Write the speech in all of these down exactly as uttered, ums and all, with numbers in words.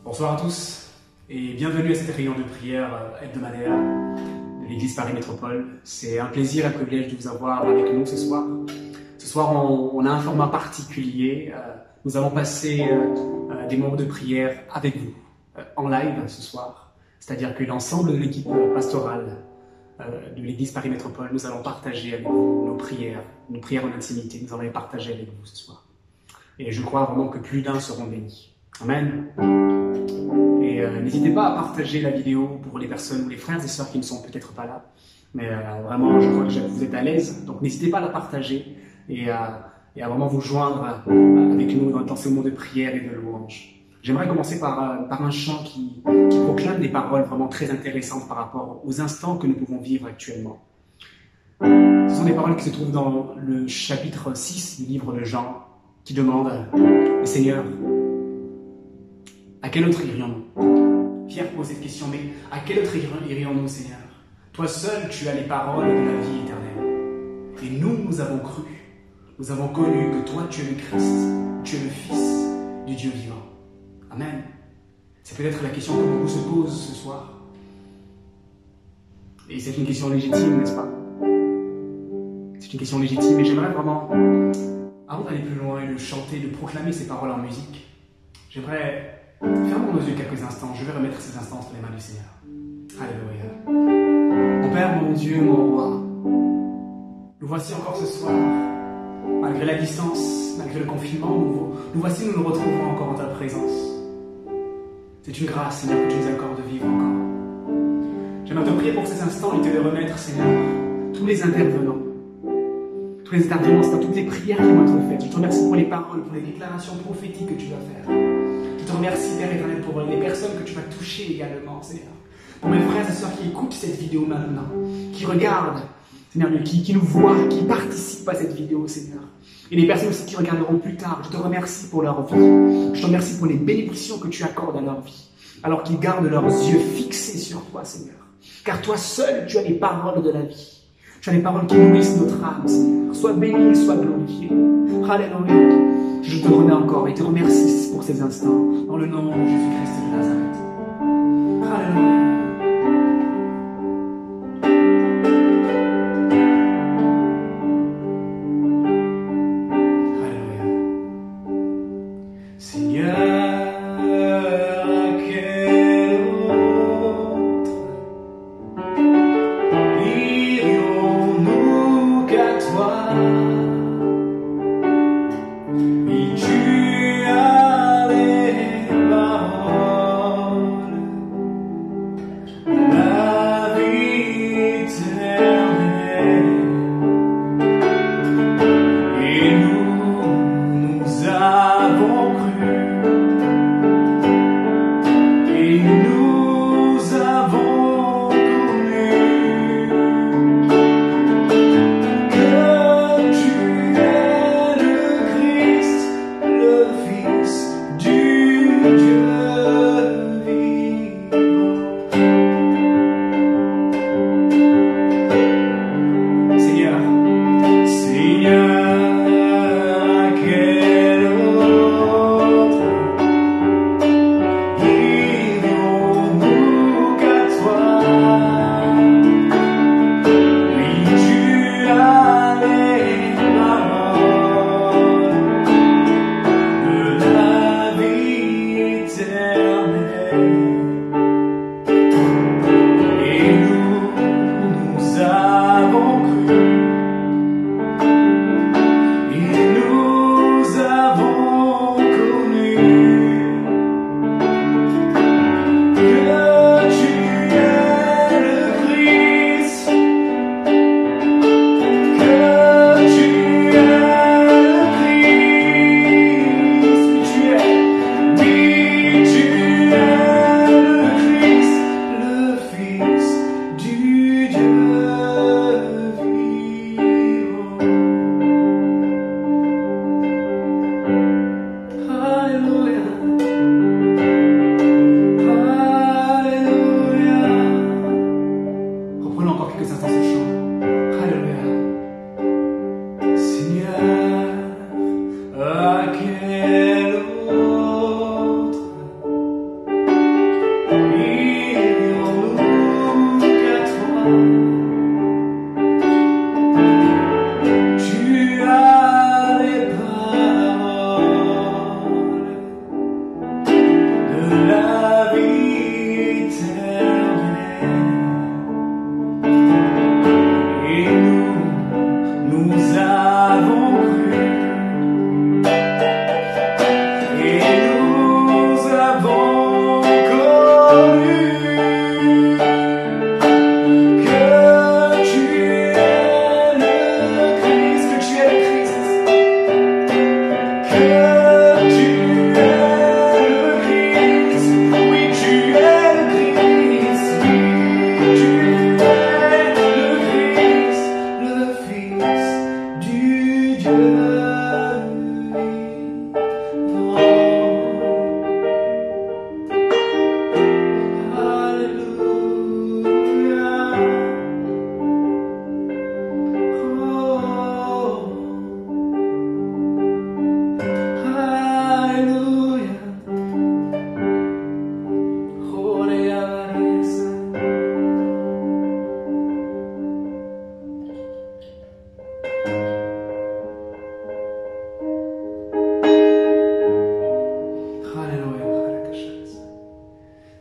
Bonsoir à tous et bienvenue à cette réunion de prière hebdomadaire de l'Église Paris Métropole. C'est un plaisir et un privilège de vous avoir avec nous ce soir. Ce soir, on, on a un format particulier. Nous allons passer des moments de prière avec vous, en live ce soir. C'est-à-dire que l'ensemble de l'équipe pastorale de l'Église Paris Métropole, nous allons partager avec vous nos prières, nos prières en intimité. Nous allons les partager avec vous ce soir. Et je crois vraiment que plus d'un seront bénis. Amen. Et euh, n'hésitez pas à partager la vidéo pour les personnes ou les frères et sœurs qui ne sont peut-être pas là. Mais euh, vraiment, je crois que vous êtes à l'aise. Donc n'hésitez pas à la partager et à, et à vraiment vous joindre euh, avec nous dans, dans ces moments de prière et de louange. J'aimerais commencer par, euh, par un chant qui, qui proclame des paroles vraiment très intéressantes par rapport aux instants que nous pouvons vivre actuellement. Ce sont des paroles qui se trouvent dans le chapitre six du livre de Jean, qui demande « Seigneur, à quel autre irions-nous » Pierre pose cette question, mais à quel autre irions-nous, Seigneur? Toi seul, tu as les paroles de la vie éternelle. Et nous, nous avons cru, nous avons connu que toi, tu es le Christ, tu es le Fils du Dieu vivant. Amen. C'est peut-être la question que beaucoup se posent ce soir. Et c'est une question légitime, n'est-ce pas? C'est une question légitime, et j'aimerais vraiment, avant d'aller plus loin et de chanter, de proclamer ces paroles en musique, j'aimerais... Fermons nos yeux quelques instants, je vais remettre ces instants entre les mains du Seigneur. Alléluia. Mon Père, mon Dieu, mon Roi, nous voici encore ce soir, malgré la distance, malgré le confinement, nous, nous voici, nous nous retrouvons encore en ta présence. C'est une grâce, Seigneur, que tu nous accordes de vivre encore. J'aimerais te prier pour ces instants et te les remettre, Seigneur, tous les intervenants. Tous les intervenants, c'est dans toutes les prières qui vont être faites. Je te remercie pour les paroles, pour les déclarations prophétiques que tu vas faire. Je te remercie, Père éternel, pour les personnes que tu vas toucher également, Seigneur. Pour mes frères et sœurs qui écoutent cette vidéo maintenant, qui regardent, Seigneur, qui, qui nous voient, qui participent à cette vidéo, Seigneur. Et les personnes aussi qui regarderont plus tard, je te remercie pour leur vie. Je te remercie pour les bénédictions que tu accordes à leur vie, alors qu'ils gardent leurs yeux fixés sur toi, Seigneur. Car toi seul, tu as les paroles de la vie. Tu as les paroles qui nourrissent notre âme, Seigneur. Sois béni, sois glorifié. Alléluia. Je te remets encore et te remercie pour ces instants. Dans le nom de Jésus-Christ de Nazareth. Alléluia. Nous avons cru.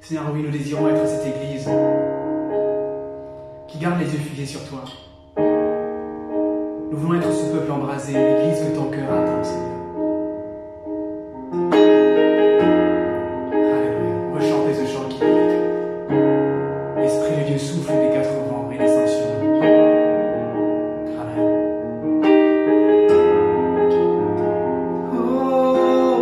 Seigneur, oui, nous désirons être cette Église qui garde les yeux fixés sur toi. Nous voulons être ce peuple embrasé, l'Église que ton cœur attend, Seigneur. Alléluia. On va chanter ce chant qui dit: Esprit de Dieu souffle des quatre vents et descend sur nous. Amen. Oh.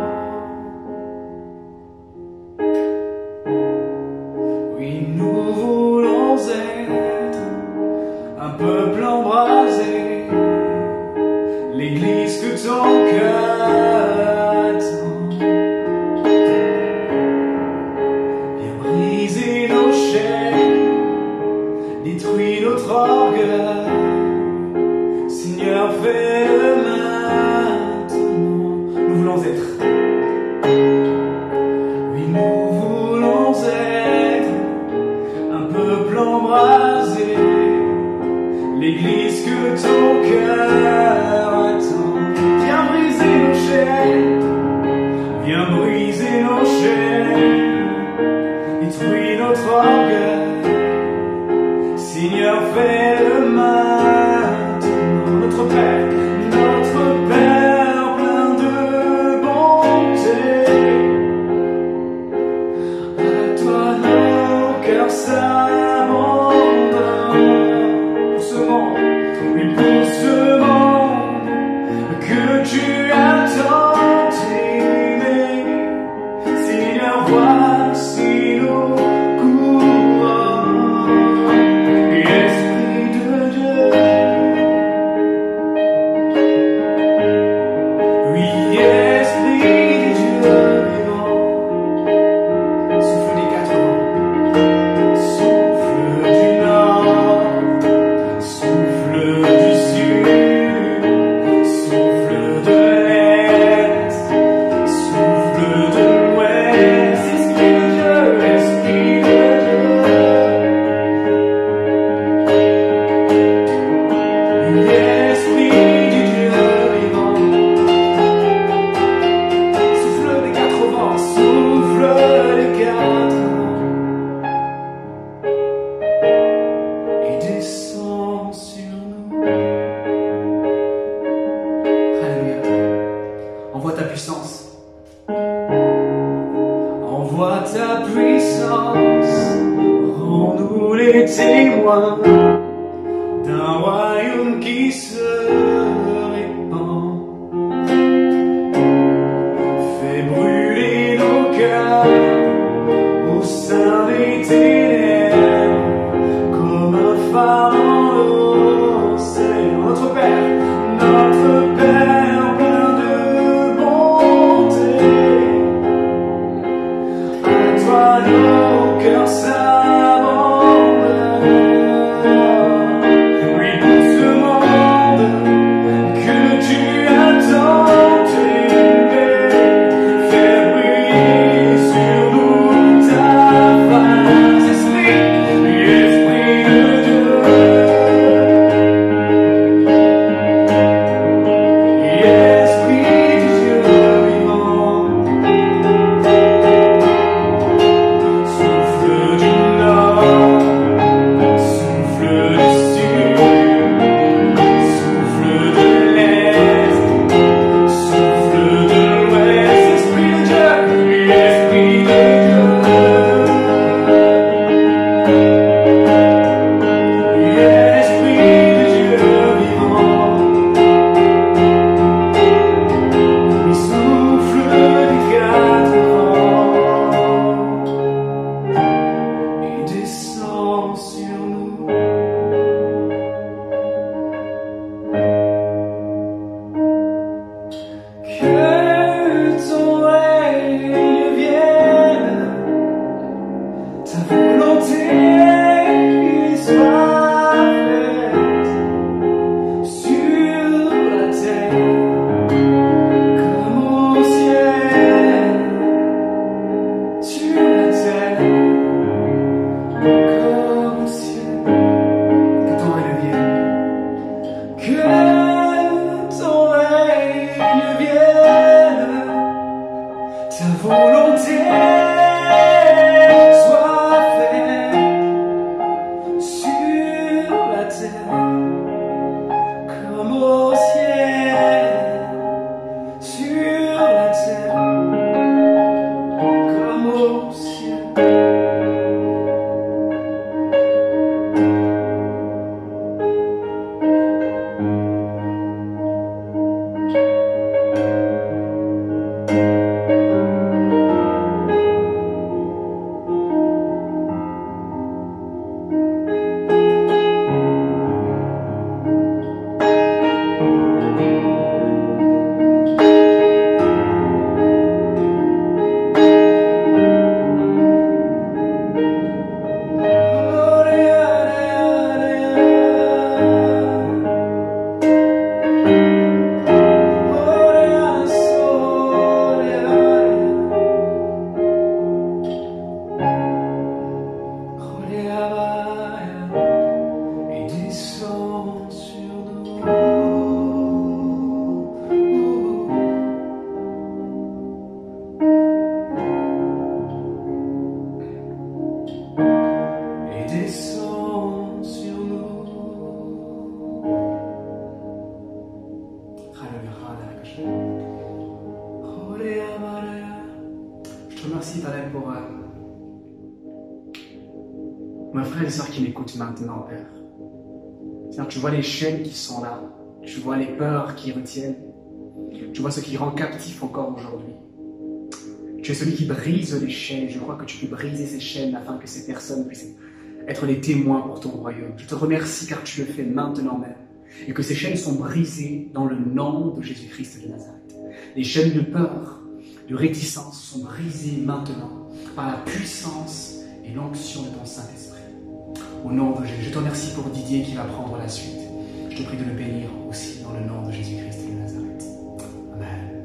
Oui, nous voulons être un peuple embrasé, l'Église que ton cœur attend. Viens briser nos chaînes, détruis notre orgueil. Seigneur, fais-le maintenant. Nous voulons être, oui, nous voulons être un peuple embrasé, l'Église que ton cœur attend. Viens briser nos chaînes, viens briser nos chaînes, détruis notre orgueil. Seigneur, fais-le maintenant. Notre Père, notre Père plein de bonté, à toi nos cœurs s'abandonnent. Pour ce monde, oui, pour ce monde que tu as tant aimé, Seigneur, voici nos couronnes. Esprit de Dieu, oui, Esprit de Dieu vivant, souffle des quatre vents, souffle du nord, souffle du sud, souffle de l'est, souffle de l'ouest. Esprit de Dieu, Esprit de Dieu, Esprit du Dieu vivant, souffle des quatre vents, souffle des quatre vents, et descend sur nous. Alléluia. Envoie ta puissance, envoie ta puissance, rends-nous les témoins d'un royaume qui se répand. Fais brûler nos cœurs au sein des ténèbres, comme un phare dans l'océan. Notre Père, notre Père plein de bonté, à toi nos cœurs s'abandonnent. Oui, pour ce monde que tu as tant aimé, fais briller sur nous ta face. Esprit, Esprit de Dieu, Esprit du Dieu vivant, souffle du nord, souffle du sud, souffle de l'est, souffle de l'ouest. Esprit de Dieu, Esprit de Dieu, Esprit de Dieu vivant, il souffle des quatre vents et descend sur nous. Que ton règne vienne, ta volonté soit faite sur la terre comme au ciel, sur la terre comme au ciel. Que ton règne vienne, que ton règne vienne, ta volonté te remercie, Père, pour euh, mes frères et sœurs qui m'écoutent maintenant, Père. Seigneur, tu vois les chaînes qui sont là. Tu vois les peurs qui retiennent. Tu vois ce qui rend captif encore aujourd'hui. Tu es celui qui brise les chaînes. Je crois que tu peux briser ces chaînes afin que ces personnes puissent être des témoins pour ton royaume. Je te remercie car tu le fais maintenant même. Et que ces chaînes sont brisées dans le nom de Jésus-Christ de Nazareth. Les chaînes de peur, de réticence sont brisées maintenant par la puissance et l'onction de ton Saint-Esprit. Au nom de Jésus, je te remercie pour Didier qui va prendre la suite. Je te prie de le bénir aussi dans le nom de Jésus-Christ de Nazareth. Amen.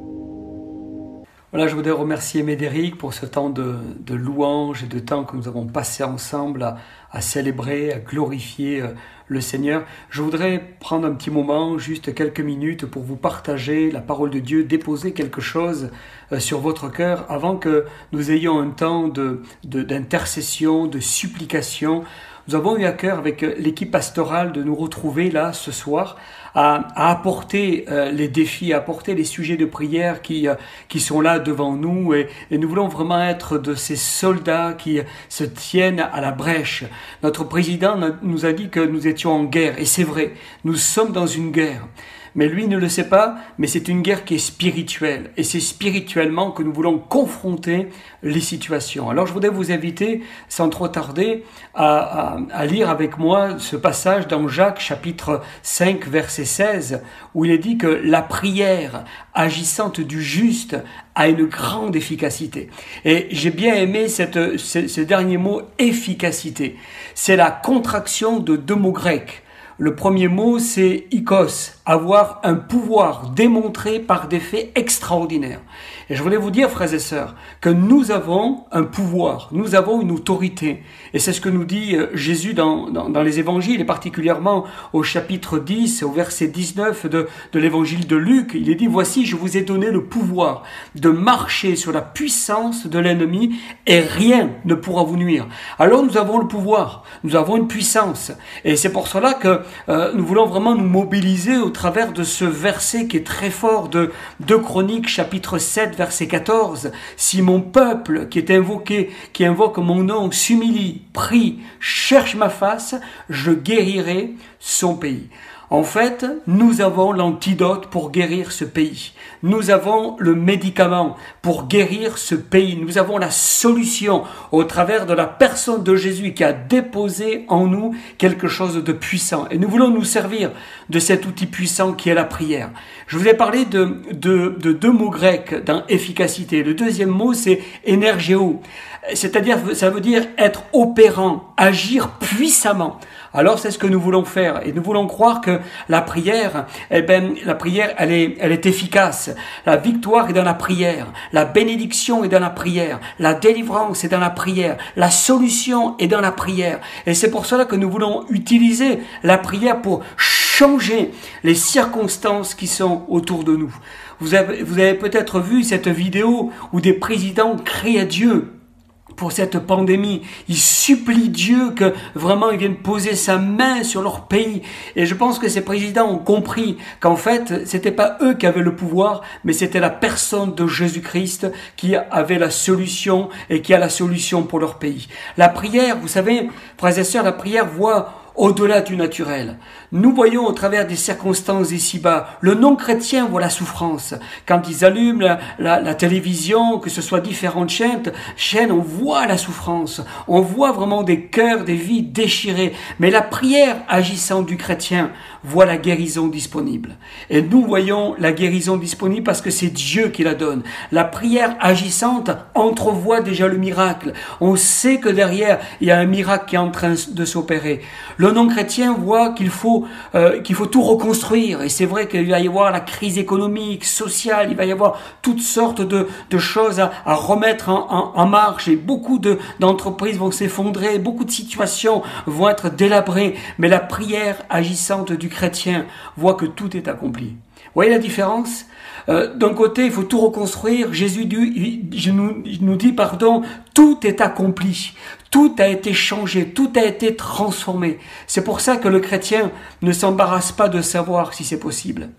Voilà, je voudrais remercier Médéric pour ce temps de, de louange et de temps que nous avons passé ensemble à, à célébrer, à glorifier le Seigneur. Je voudrais prendre un petit moment, juste quelques minutes, pour vous partager la parole de Dieu, déposer quelque chose sur votre cœur avant que nous ayons un temps de, de, d'intercession, de supplication. Nous avons eu à cœur avec l'équipe pastorale de nous retrouver là ce soir à, à apporter euh, les défis, à apporter les sujets de prière qui, euh, qui sont là devant nous et, et nous voulons vraiment être de ces soldats qui se tiennent à la brèche. Notre président nous a dit que nous étions en guerre et c'est vrai, nous sommes dans une guerre. Mais lui ne le sait pas, mais c'est une guerre qui est spirituelle. Et c'est spirituellement que nous voulons confronter les situations. Alors je voudrais vous inviter, sans trop tarder, à, à, à lire avec moi ce passage dans Jacques chapitre cinq, verset seize, où il est dit que la prière agissante du juste a une grande efficacité. Et j'ai bien aimé cette, ce, ce dernier mot, efficacité. C'est la contraction de deux mots grecs. Le premier mot, c'est ikos, avoir un pouvoir démontré par des faits extraordinaires. Et je voulais vous dire, frères et sœurs, que nous avons un pouvoir, nous avons une autorité. Et c'est ce que nous dit Jésus dans, dans, dans les évangiles, et particulièrement au chapitre dix, au verset dix-neuf de, de l'évangile de Luc. Il est dit, voici, je vous ai donné le pouvoir de marcher sur la puissance de l'ennemi et rien ne pourra vous nuire. Alors nous avons le pouvoir, nous avons une puissance. Et c'est pour cela que euh, nous voulons vraiment nous mobiliser au travers de ce verset qui est très fort de deux Chroniques, chapitre sept, verset quatorze. Si mon peuple qui est invoqué, qui invoque mon nom, s'humilie, prie, cherche ma face, je guérirai son pays. En fait, nous avons l'antidote pour guérir ce pays. Nous avons le médicament pour guérir ce pays. Nous avons la solution au travers de la personne de Jésus qui a déposé en nous quelque chose de puissant. Et nous voulons nous servir de cet outil puissant qui est la prière. Je vous ai parlé de, de, de deux mots grecs dans efficacité. Le deuxième mot, c'est énergéo. C'est-à-dire, ça veut dire être opérant, agir puissamment. Alors, c'est ce que nous voulons faire. Et nous voulons croire que la prière, eh ben, la prière, elle est, elle est efficace. La victoire est dans la prière. La bénédiction est dans la prière. La délivrance est dans la prière. La solution est dans la prière. Et c'est pour cela que nous voulons utiliser la prière pour changer les circonstances qui sont autour de nous. Vous avez, vous avez peut-être vu cette vidéo où des présidents crient à Dieu pour cette pandémie. Ils supplient Dieu que vraiment il vienne poser sa main sur leur pays. Et je pense que ces présidents ont compris qu'en fait, c'était pas eux qui avaient le pouvoir, mais c'était la personne de Jésus-Christ qui avait la solution et qui a la solution pour leur pays. La prière, vous savez, frères et sœurs, la prière voit au-delà du naturel. Nous voyons au travers des circonstances ici-bas, le non-chrétien voit la souffrance. Quand ils allument la, la, la télévision, que ce soit différentes chaînes, chaînes, on voit la souffrance. On voit vraiment des cœurs, des vies déchirées. Mais la prière agissante du chrétien voit la guérison disponible. Et nous voyons la guérison disponible parce que c'est Dieu qui la donne. La prière agissante entrevoit déjà le miracle. On sait que derrière, il y a un miracle qui est en train de s'opérer. Le non-chrétien voit qu'il faut, euh, qu'il faut tout reconstruire. Et c'est vrai qu'il va y avoir la crise économique, sociale, il va y avoir toutes sortes de, de choses à, à remettre en, en, en marche. Et beaucoup de, d'entreprises vont s'effondrer, beaucoup de situations vont être délabrées. Mais la prière agissante du chrétien voit que tout est accompli. Vous voyez la différence ? Euh, d'un côté, il faut tout reconstruire. Jésus dit, je nous, il nous dit, pardon, tout est accompli. Tout a été changé, tout a été transformé. C'est pour ça que le chrétien ne s'embarrasse pas de savoir si c'est possible.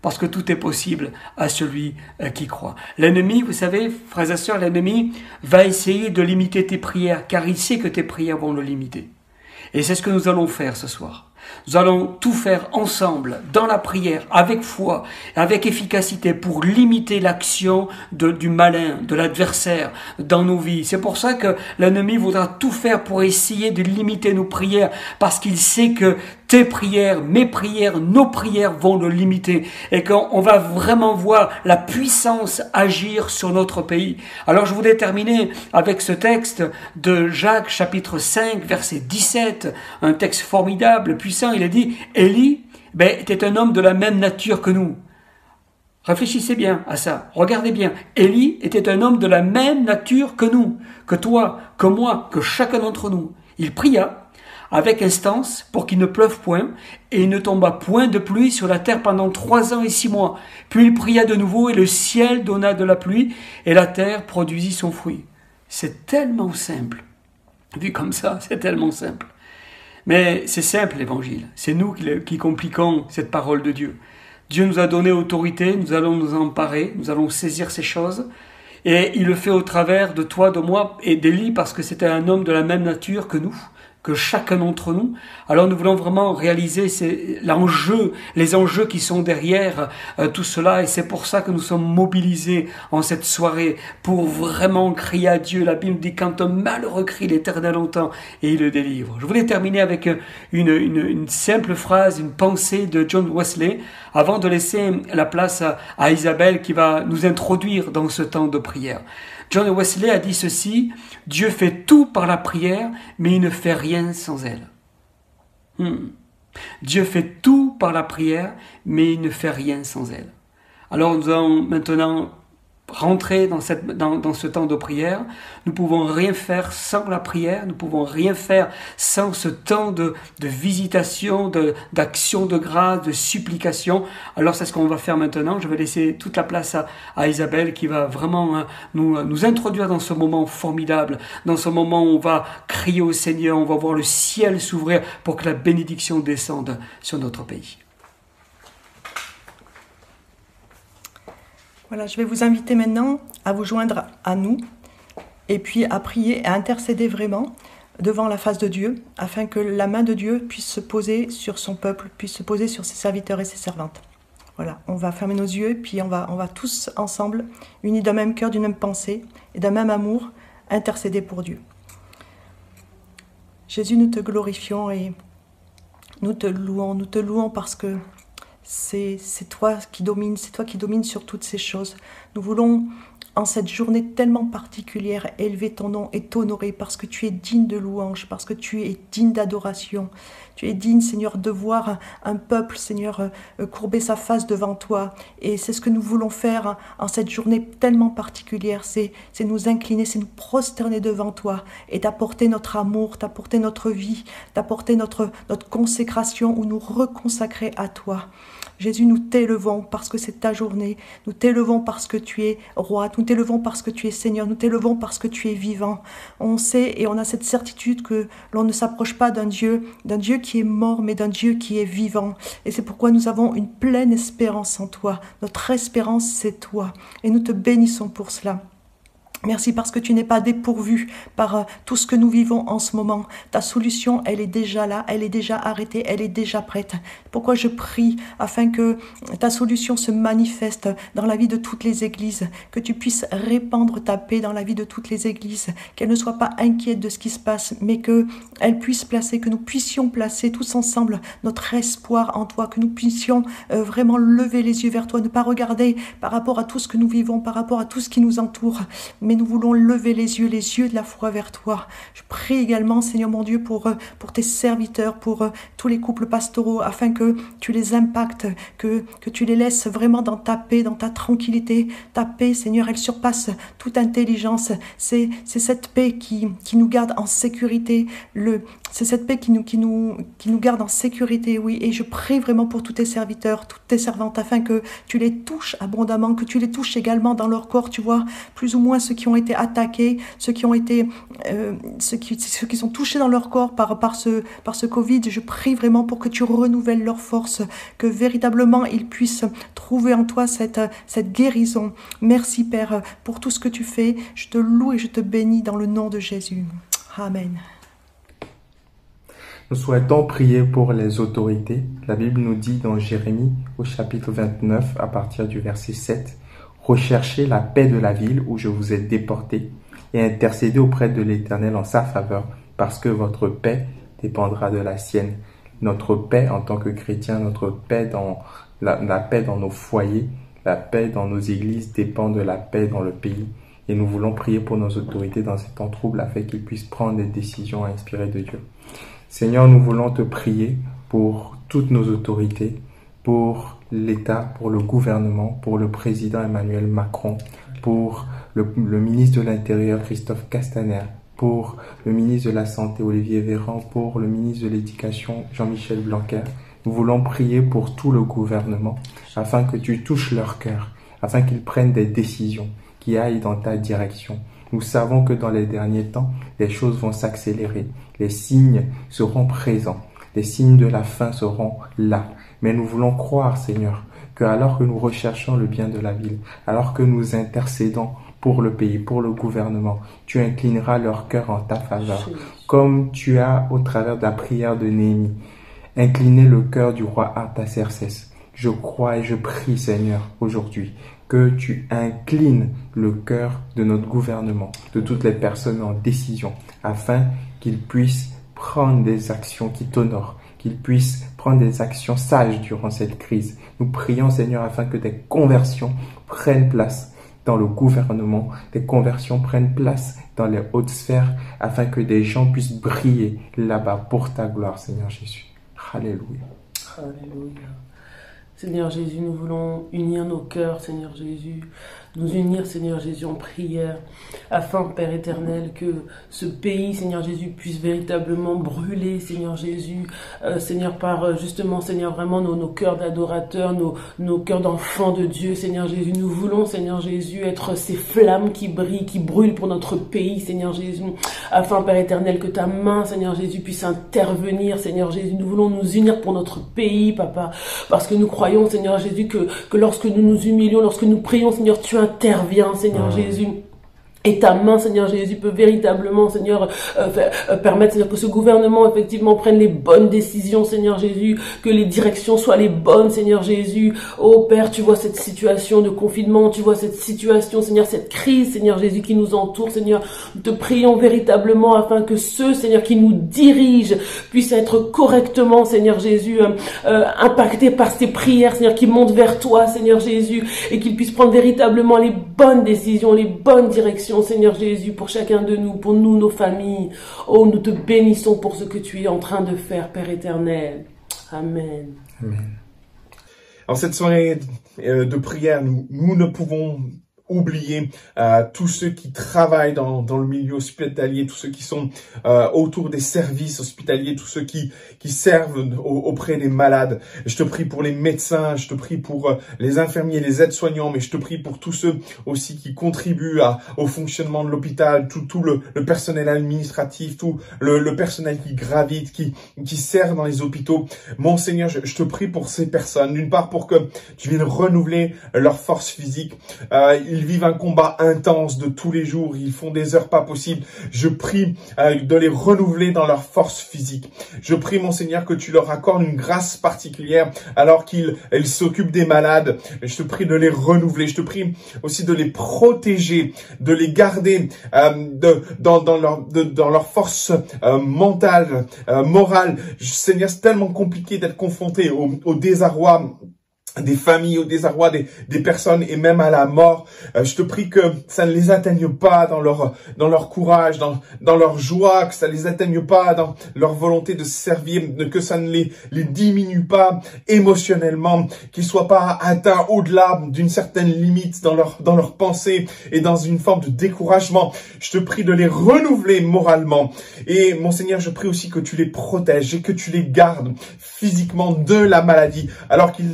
parce que tout est possible à celui qui croit. L'ennemi, vous savez, frères et sœurs, l'ennemi va essayer de limiter tes prières, car il sait que tes prières vont le limiter. Et c'est ce que nous allons faire ce soir. Nous allons tout faire ensemble, dans la prière, avec foi, avec efficacité, pour limiter l'action du malin, de l'adversaire dans nos vies. C'est pour ça que l'ennemi voudra tout faire pour essayer de limiter nos prières, parce qu'il sait que tes prières, mes prières, nos prières vont le limiter, et qu'on va vraiment voir la puissance agir sur notre pays. Alors je voudrais terminer avec ce texte de Jacques, chapitre cinq, verset dix-sept, un texte formidable, puissant. Il a dit, Élie ben, était un homme de la même nature que nous. Réfléchissez bien à ça, regardez bien. Élie était un homme de la même nature que nous, que toi, que moi, que chacun d'entre nous. Il pria avec instance pour qu'il ne pleuve point, et il ne tomba point de pluie sur la terre pendant trois ans et six mois. Puis il pria de nouveau, et le ciel donna de la pluie, et la terre produisit son fruit. C'est tellement simple. Vu comme ça, c'est tellement simple. Mais c'est simple l'évangile, c'est nous qui, qui compliquons cette parole de Dieu. Dieu nous a donné autorité, nous allons nous emparer, nous allons saisir ces choses, et il le fait au travers de toi, de moi et d'Élie, parce que c'était un homme de la même nature que nous, que chacun d'entre nous. Alors nous voulons vraiment réaliser l'enjeu, les enjeux qui sont derrière euh, tout cela, et c'est pour ça que nous sommes mobilisés en cette soirée pour vraiment crier à Dieu. La Bible dit, quand un malheureux crie, l'Éternel entend et il le délivre. Je voulais terminer avec une, une, une simple phrase, une pensée de John Wesley, avant de laisser la place à, à Isabelle qui va nous introduire dans ce temps de prière. John Wesley a dit ceci, « Dieu fait tout par la prière, mais il ne fait rien sans elle. Hmm. » Dieu fait tout par la prière, mais il ne fait rien sans elle. Alors nous allons maintenant rentrer dans, cette, dans, dans ce temps de prière. Nous ne pouvons rien faire sans la prière, nous ne pouvons rien faire sans ce temps de, de visitation, de, d'action de grâce, de supplication. Alors c'est ce qu'on va faire maintenant. Je vais laisser toute la place à, à Isabelle qui va vraiment hein, nous, nous introduire dans ce moment formidable, dans ce moment où on va crier au Seigneur, on va voir le ciel s'ouvrir pour que la bénédiction descende sur notre pays. Voilà, je vais vous inviter maintenant à vous joindre à nous et puis à prier, à intercéder vraiment devant la face de Dieu afin que la main de Dieu puisse se poser sur son peuple, puisse se poser sur ses serviteurs et ses servantes. Voilà, on va fermer nos yeux et puis on va, on va tous ensemble, unis d'un même cœur, d'une même pensée et d'un même amour, intercéder pour Dieu. Jésus, nous te glorifions et nous te louons, nous te louons parce que C'est, c'est toi qui domines, c'est toi qui domines sur toutes ces choses. Nous voulons, en cette journée tellement particulière, élever ton nom et t'honorer parce que tu es digne de louange, parce que tu es digne d'adoration. Tu es digne, Seigneur, de voir un peuple, Seigneur, courber sa face devant toi. Et c'est ce que nous voulons faire en cette journée tellement particulière. C'est, c'est nous incliner, c'est nous prosterner devant toi et t'apporter notre amour, t'apporter notre vie, t'apporter notre, notre consécration ou nous reconsacrer à toi. Jésus, nous t'élevons parce que c'est ta journée. Nous t'élevons parce que tu es roi. Nous t'élevons parce que tu es Seigneur. Nous t'élevons parce que tu es vivant. On sait et on a cette certitude que l'on ne s'approche pas d'un Dieu, d'un Dieu qui est mort, mais d'un Dieu qui est vivant. Et c'est pourquoi nous avons une pleine espérance en toi. Notre espérance, c'est toi. Et nous te bénissons pour cela. Merci parce que tu n'es pas dépourvu par euh, tout ce que nous vivons en ce moment. Ta solution, elle est déjà là, elle est déjà arrêtée, elle est déjà prête. Pourquoi je prie afin que ta solution se manifeste dans la vie de toutes les églises, que tu puisses répandre ta paix dans la vie de toutes les églises, qu'elles ne soient pas inquiètes de ce qui se passe, mais qu'elles puissent placer, que nous puissions placer tous ensemble notre espoir en toi, que nous puissions euh, vraiment lever les yeux vers toi, ne pas regarder par rapport à tout ce que nous vivons, par rapport à tout ce qui nous entoure, mais nous voulons lever les yeux, les yeux de la foi vers toi. Je prie également, Seigneur mon Dieu, pour, pour tes serviteurs, pour tous les couples pastoraux, afin que tu les impactes, que, que tu les laisses vraiment dans ta paix, dans ta tranquillité. Ta paix, Seigneur, elle surpasse toute intelligence. C'est, c'est cette paix qui, qui nous garde en sécurité. Le, c'est cette paix qui nous, qui, nous, qui nous garde en sécurité, oui. Et je prie vraiment pour tous tes serviteurs, toutes tes servantes, afin que tu les touches abondamment, que tu les touches également dans leur corps, tu vois, plus ou moins ce qui qui ont été attaqués, ceux qui ont été, euh, ceux qui, ceux qui sont touchés dans leur corps par, par ce, par ce Covid. Je prie vraiment pour que tu renouvelles leurs forces, que véritablement ils puissent trouver en toi cette, cette guérison. Merci Père pour tout ce que tu fais. Je te loue et je te bénis dans le nom de Jésus. Amen. Nous souhaitons prier pour les autorités. La Bible nous dit dans Jérémie au chapitre vingt-neuf à partir du verset sept, « Recherchez la paix de la ville où je vous ai déportés et intercédez auprès de l'Éternel en sa faveur, parce que votre paix dépendra de la sienne. » Notre paix en tant que chrétiens, notre paix dans la, la paix dans nos foyers, la paix dans nos églises dépend de la paix dans le pays. Et nous voulons prier pour nos autorités dans ces temps troubles afin qu'ils puissent prendre des décisions inspirées de Dieu. Seigneur, nous voulons te prier pour toutes nos autorités, pour l'État, pour le gouvernement, pour le président Emmanuel Macron, pour le, le ministre de l'Intérieur Christophe Castaner, pour le ministre de la Santé Olivier Véran, pour le ministre de l'Éducation Jean-Michel Blanquer. Nous voulons prier pour tout le gouvernement afin que tu touches leur cœur, afin qu'ils prennent des décisions qui aillent dans ta direction. Nous savons que dans les derniers temps, les choses vont s'accélérer. Les signes seront présents. Les signes de la fin seront là. Mais nous voulons croire, Seigneur, que alors que nous recherchons le bien de la ville, alors que nous intercédons pour le pays, pour le gouvernement, tu inclineras leur cœur en ta faveur. Comme tu as, au travers de la prière de Néhémie, incliné le cœur du roi Artaxerxès. Je crois et je prie, Seigneur, aujourd'hui, que tu inclines le cœur de notre gouvernement, de toutes les personnes en décision, afin qu'ils puissent prendre des actions qui t'honorent, qu'ils puissent prendre des actions sages durant cette crise. Nous prions, Seigneur, afin que des conversions prennent place dans le gouvernement, des conversions prennent place dans les hautes sphères, afin que des gens puissent briller là-bas pour ta gloire, Seigneur Jésus. Alléluia. Alléluia. Seigneur Jésus, nous voulons unir nos cœurs, Seigneur Jésus, nous unir, Seigneur Jésus, en prière, afin, Père éternel, que ce pays, Seigneur Jésus, puisse véritablement brûler, Seigneur Jésus, euh, Seigneur, par euh, justement, Seigneur, vraiment nos, nos cœurs d'adorateurs, nos, nos cœurs d'enfants de Dieu, Seigneur Jésus. Nous voulons, Seigneur Jésus, être ces flammes qui brillent, qui brûlent pour notre pays, Seigneur Jésus, afin, Père éternel, que ta main, Seigneur Jésus, puisse intervenir, Seigneur Jésus. Nous voulons nous unir pour notre pays, Papa, parce que nous croyons, Seigneur Jésus, que, que lorsque nous nous humilions, lorsque nous prions, Seigneur, tu interviens, Seigneur mmh. Jésus. Et ta main, Seigneur Jésus, peut véritablement, Seigneur, euh, faire, euh, permettre, Seigneur, que ce gouvernement, effectivement, prenne les bonnes décisions, Seigneur Jésus, que les directions soient les bonnes, Seigneur Jésus. Oh Père, tu vois cette situation de confinement, tu vois cette situation, Seigneur, cette crise, Seigneur Jésus, qui nous entoure, Seigneur. Nous te prions véritablement afin que ceux, Seigneur, qui nous dirigent puissent être correctement, Seigneur Jésus, euh, euh, impactés par ces prières, Seigneur, qui montent vers toi, Seigneur Jésus, et qu'ils puissent prendre véritablement les bonnes décisions, les bonnes directions, Seigneur Jésus, pour chacun de nous, pour nous, nos familles. Oh, nous te bénissons pour ce que tu es en train de faire, Père éternel. Amen. Amen. En cette soirée de prière, nous, nous ne pouvons oublier euh, tous ceux qui travaillent dans, dans le milieu hospitalier, tous ceux qui sont euh, autour des services hospitaliers, tous ceux qui, qui servent au, auprès des malades. Je te prie pour les médecins, je te prie pour euh, les infirmiers, les aides-soignants, mais je te prie pour tous ceux aussi qui contribuent à, au fonctionnement de l'hôpital, tout, tout le, le personnel administratif, tout le, le personnel qui gravite, qui, qui sert dans les hôpitaux. Mon Seigneur, je, je te prie pour ces personnes, d'une part pour que tu viennes renouveler leur force physique. Euh, ils vivent un combat intense de tous les jours, ils font des heures pas possibles. Je prie euh, de les renouveler dans leur force physique. Je prie, mon Seigneur, que tu leur accordes une grâce particulière alors qu'ils ils s'occupent des malades. Je te prie de les renouveler. Je te prie aussi de les protéger, de les garder euh, de, dans, dans, leur, de, dans leur force euh, mentale, euh, morale. Seigneur, c'est tellement compliqué d'être confronté au, au désarroi des familles, au désarroi des, des personnes et même à la mort. Euh, je te prie que ça ne les atteigne pas dans leur dans leur courage, dans dans leur joie, que ça les atteigne pas dans leur volonté de servir, que ça ne les les diminue pas émotionnellement, qu'ils soient pas atteints au-delà d'une certaine limite dans leur dans leur pensée et dans une forme de découragement. Je te prie de les renouveler moralement. Et mon Seigneur, je prie aussi que tu les protèges et que tu les gardes physiquement de la maladie, alors qu'ils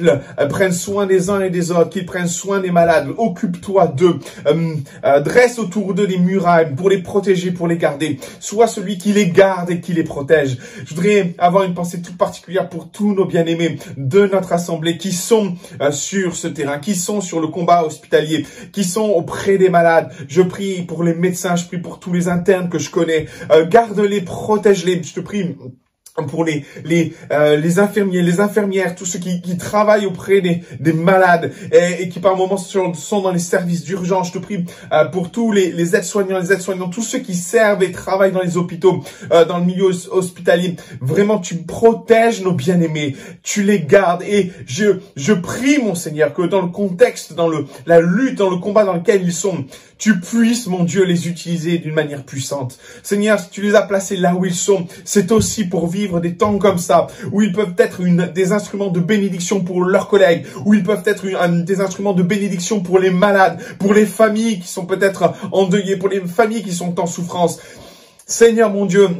prenne soin des uns et des autres, qu'ils prennent soin des malades. Occupe-toi d'eux. Euh, euh, dresse autour d'eux des murailles pour les protéger, pour les garder. Sois celui qui les garde et qui les protège. Je voudrais avoir une pensée toute particulière pour tous nos bien-aimés de notre assemblée qui sont euh, sur ce terrain, qui sont sur le combat hospitalier, qui sont auprès des malades. Je prie pour les médecins, je prie pour tous les internes que je connais. Euh, garde-les, protège-les. Je te prie pour les les euh, les infirmiers, les infirmières, tous ceux qui, qui travaillent auprès des des malades et, et qui par moments sont, sont dans les services d'urgence. Je te prie euh, pour tous les les aides-soignants, les aides-soignants, tous ceux qui servent et travaillent dans les hôpitaux, euh, dans le milieu hospitalier. Vraiment, tu protèges nos bien-aimés, tu les gardes et je je prie mon Seigneur que dans le contexte, dans le la lutte, dans le combat dans lequel ils sont, tu puisses, mon Dieu, les utiliser d'une manière puissante. Seigneur, si tu les as placés là où ils sont, c'est aussi pour vivre des temps comme ça, où ils peuvent être une, des instruments de bénédiction pour leurs collègues, où ils peuvent être une, un, des instruments de bénédiction pour les malades, pour les familles qui sont peut-être endeuillées, pour les familles qui sont en souffrance. Seigneur, mon Dieu,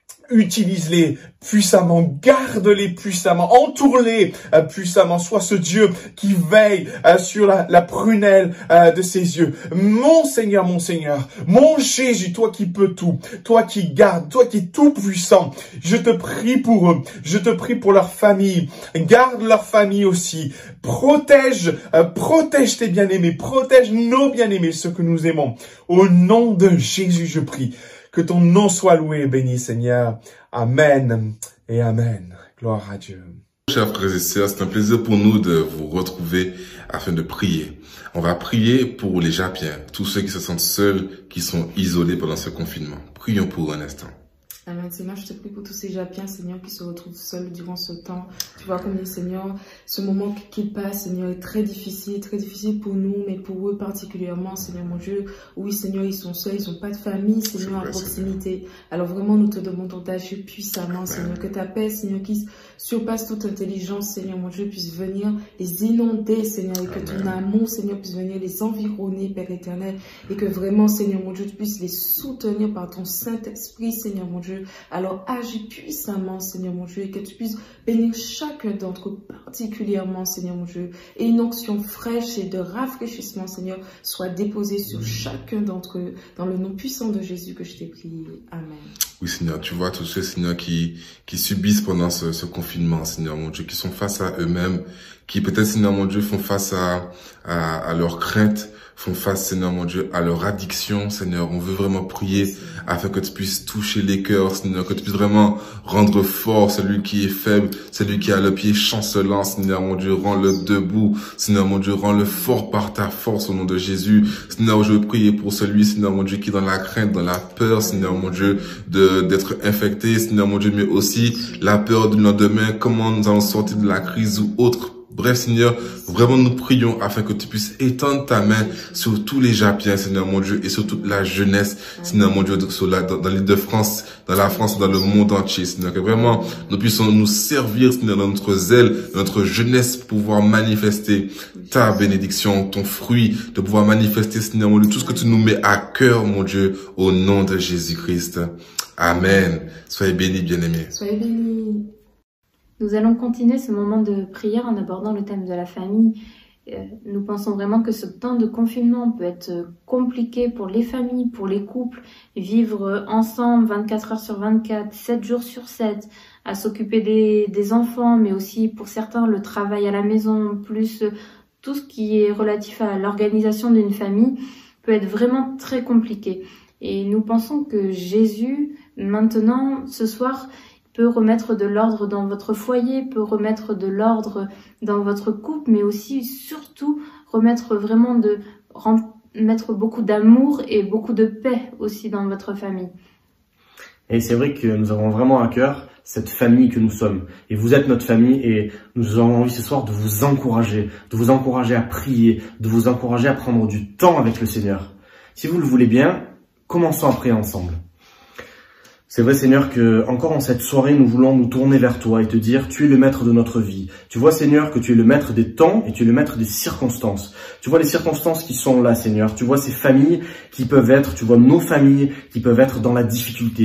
utilise-les puissamment, garde-les puissamment, entoure-les euh, puissamment. Sois ce Dieu qui veille euh, sur la, la prunelle euh, de ses yeux. Mon Seigneur, mon Seigneur, mon Jésus, toi qui peux tout, toi qui gardes, toi qui es tout puissant, je te prie pour eux, je te prie pour leur famille, garde leur famille aussi, protège, euh, protège tes bien-aimés, protège nos bien-aimés, ceux que nous aimons. Au nom de Jésus, je prie. Que ton nom soit loué et béni, Seigneur. Amen et Amen. Gloire à Dieu. Chers frères et sœurs, c'est un plaisir pour nous de vous retrouver afin de prier. On va prier pour les Japiens, tous ceux qui se sentent seuls, qui sont isolés pendant ce confinement. Prions pour un instant. Amen. Seigneur, je te prie pour tous ces Japiens, Seigneur, qui se retrouvent seuls durant ce temps. Tu vois combien, Seigneur, ce moment qu'ils passent, Seigneur, est très difficile, très difficile pour nous, mais pour eux particulièrement, Seigneur, mon Dieu. Oui, Seigneur, ils sont seuls, ils n'ont pas de famille, Seigneur, à proximité. Alors vraiment, nous te demandons d'agir puissamment, Seigneur, que ta paix, Seigneur, qui surpasse toute intelligence, Seigneur, mon Dieu, puisse venir les inonder, Seigneur, et que ton amour, Seigneur, puisse venir les environner, Père éternel, et que vraiment, Seigneur, mon Dieu, tu puisses les soutenir par ton Saint-Esprit, Seigneur, mon Dieu. Alors agis puissamment, Seigneur mon Dieu, et que tu puisses bénir chacun d'entre eux particulièrement, Seigneur mon Dieu. Et une onction fraîche et de rafraîchissement, Seigneur, soit déposée sur chacun d'entre eux, dans le nom puissant de Jésus que je t'ai prié. Amen. Oui, Seigneur, tu vois tous ceux, Seigneur, qui, qui subissent pendant ce, ce confinement, Seigneur mon Dieu, qui sont face à eux-mêmes, qui peut-être, Seigneur mon Dieu, font face à, à, à leurs craintes, font face, Seigneur mon Dieu, à leur addiction, Seigneur. On veut vraiment prier afin que tu puisses toucher les cœurs, Seigneur, que tu puisses vraiment rendre fort celui qui est faible, celui qui a le pied chancelant, Seigneur mon Dieu, rends-le debout, Seigneur mon Dieu, rends-le fort par ta force au nom de Jésus. Seigneur, je veux prier pour celui, Seigneur mon Dieu, qui est dans la crainte, dans la peur, Seigneur mon Dieu, de d'être infecté, Seigneur mon Dieu, mais aussi la peur du lendemain, comment nous allons sortir de la crise ou autre. Bref, Seigneur, vraiment nous prions afin que tu puisses étendre ta main sur tous les Japiens, Seigneur mon Dieu, et sur toute la jeunesse, Seigneur mon Dieu, sur la, dans, dans l'île de France, dans la France, dans le monde entier, Seigneur, que vraiment nous puissions nous servir, Seigneur, dans notre zèle, dans notre jeunesse, pour pouvoir manifester ta bénédiction, ton fruit, de pouvoir manifester, Seigneur mon Dieu, tout ce que tu nous mets à cœur, mon Dieu, au nom de Jésus-Christ. Amen. Soyez bénis, bien-aimés. Soyez bénis. Nous allons continuer ce moment de prière en abordant le thème de la famille. Euh, nous pensons vraiment que ce temps de confinement peut être compliqué pour les familles, pour les couples, vivre ensemble vingt-quatre heures sur vingt-quatre, sept jours sur sept, à s'occuper des, des enfants, mais aussi pour certains le travail à la maison, plus tout ce qui est relatif à l'organisation d'une famille peut être vraiment très compliqué. Et nous pensons que Jésus, maintenant, ce soir, peut remettre de l'ordre dans votre foyer, peut remettre de l'ordre dans votre couple, mais aussi, surtout, remettre vraiment de, mettre beaucoup d'amour et beaucoup de paix aussi dans votre famille. Et c'est vrai que nous avons vraiment à cœur cette famille que nous sommes. Et vous êtes notre famille et nous avons envie ce soir de vous encourager, de vous encourager à prier, de vous encourager à prendre du temps avec le Seigneur. Si vous le voulez bien, commençons à prier ensemble. C'est vrai, Seigneur, que encore en cette soirée, nous voulons nous tourner vers toi et te dire, tu es le maître de notre vie. Tu vois, Seigneur, que tu es le maître des temps et tu es le maître des circonstances. Tu vois les circonstances qui sont là, Seigneur. Tu vois ces familles qui peuvent être, tu vois nos familles qui peuvent être dans la difficulté.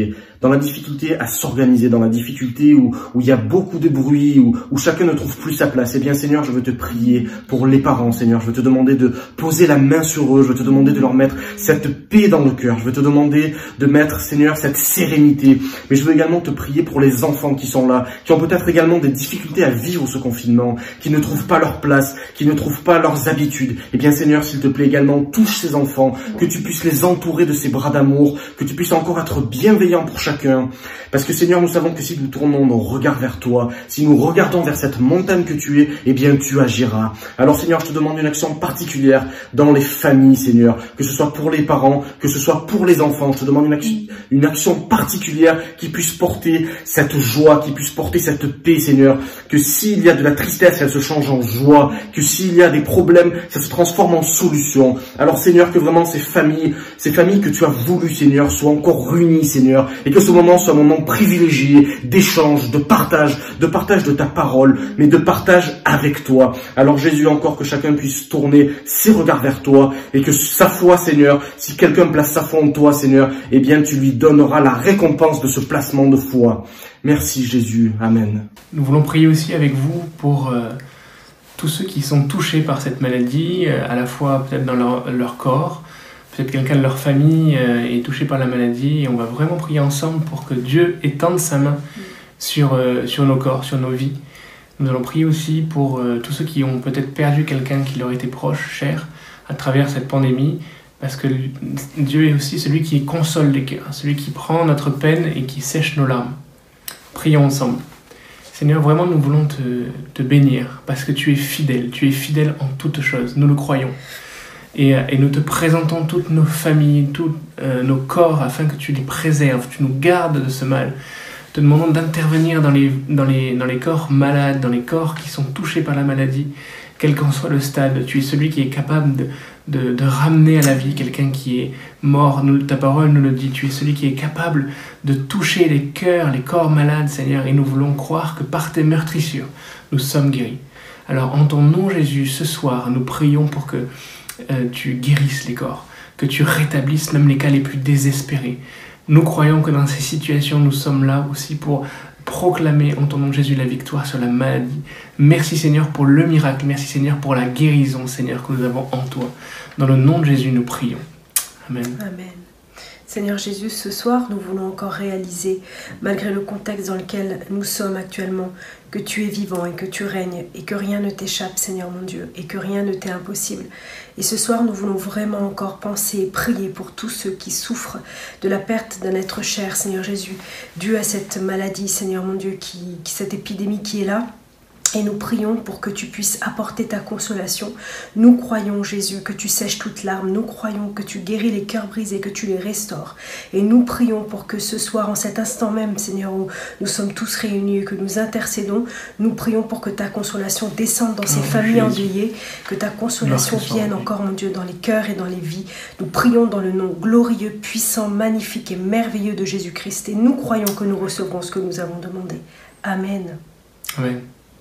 dans la difficulté à s'organiser, dans la difficulté où, où il y a beaucoup de bruit, où, où chacun ne trouve plus sa place. Eh bien, Seigneur, je veux te prier pour les parents, Seigneur. Je veux te demander de poser la main sur eux. Je veux te demander de leur mettre cette paix dans le cœur. Je veux te demander de mettre, Seigneur, cette sérénité. Mais je veux également te prier pour les enfants qui sont là, qui ont peut-être également des difficultés à vivre ce confinement, qui ne trouvent pas leur place, qui ne trouvent pas leurs habitudes. Eh bien, Seigneur, s'il te plaît également, touche ces enfants, que tu puisses les entourer de ces bras d'amour, que tu puisses encore être bienveillant pour chacun. Parce que, Seigneur, nous savons que si nous tournons nos regards vers toi, si nous regardons vers cette montagne que tu es, eh bien, tu agiras. Alors, Seigneur, je te demande une action particulière dans les familles, Seigneur, que ce soit pour les parents, que ce soit pour les enfants. Je te demande une action, une action particulière qui puisse porter cette joie, qui puisse porter cette paix, Seigneur. Que s'il y a de la tristesse, elle se change en joie. Que s'il y a des problèmes, ça se transforme en solution. Alors, Seigneur, que vraiment ces familles, ces familles que tu as voulu, Seigneur, soient encore réunies, Seigneur, et que ce moment soit un moment privilégié d'échange, de partage, de partage de ta parole, mais de partage avec toi. Alors, Jésus, encore que chacun puisse tourner ses regards vers toi, et que sa foi, Seigneur, si quelqu'un place sa foi en toi, Seigneur, eh bien, tu lui donneras la récompense de ce placement de foi. Merci, Jésus. Amen. Nous voulons prier aussi avec vous pour euh, tous ceux qui sont touchés par cette maladie, euh, à la fois peut-être dans leur, leur corps, peut-être quelqu'un de leur famille euh, est touché par la maladie, et on va vraiment prier ensemble pour que Dieu étende sa main sur, euh, sur nos corps, sur nos vies. Nous allons prier aussi pour euh, tous ceux qui ont peut-être perdu quelqu'un qui leur était proche, cher, à travers cette pandémie, parce que Dieu est aussi celui qui console les cœurs, celui qui prend notre peine et qui sèche nos larmes. Prions ensemble. Seigneur, vraiment nous voulons te, te bénir, parce que tu es fidèle, tu es fidèle en toutes choses, nous le croyons. Et, et nous te présentons toutes nos familles, tous euh, nos corps, afin que tu les préserves, tu nous gardes de ce mal. Te demandons d'intervenir dans les, dans, les, dans les corps malades, dans les corps qui sont touchés par la maladie, quel qu'en soit le stade. Tu es celui qui est capable de, de, de ramener à la vie quelqu'un qui est mort. Nous, ta parole nous le dit, tu es celui qui est capable de toucher les cœurs, les corps malades, Seigneur, et nous voulons croire que par tes meurtrissures, nous sommes guéris. Alors, en ton nom, Jésus, ce soir, nous prions pour que euh, tu guérisses les corps, que tu rétablisses même les cas les plus désespérés. Nous croyons que dans ces situations, nous sommes là aussi pour proclamer en ton nom Jésus la victoire sur la maladie. Merci Seigneur pour le miracle, merci Seigneur pour la guérison, Seigneur, que nous avons en toi. Dans le nom de Jésus, nous prions. Amen. Amen. Seigneur Jésus, ce soir, nous voulons encore réaliser, malgré le contexte dans lequel nous sommes actuellement, que tu es vivant et que tu règnes et que rien ne t'échappe, Seigneur mon Dieu, et que rien ne t'est impossible. Et ce soir, nous voulons vraiment encore penser et prier pour tous ceux qui souffrent de la perte d'un être cher, Seigneur Jésus, dû à cette maladie, Seigneur mon Dieu, qui, qui, cette épidémie qui est là. Et nous prions pour que tu puisses apporter ta consolation. Nous croyons, Jésus, que tu sèches toutes larmes. Nous croyons que tu guéris les cœurs brisés, que tu les restaures. Et nous prions pour que ce soir, en cet instant même, Seigneur, où nous sommes tous réunis et que nous intercédons, nous prions pour que ta consolation descende dans ces oh, familles Jésus. endeuillées, que ta consolation vienne encore, mon Dieu, dans les cœurs et dans les vies. Nous prions dans le nom glorieux, puissant, magnifique et merveilleux de Jésus-Christ. Et nous croyons que nous recevrons ce que nous avons demandé. Amen. Amen.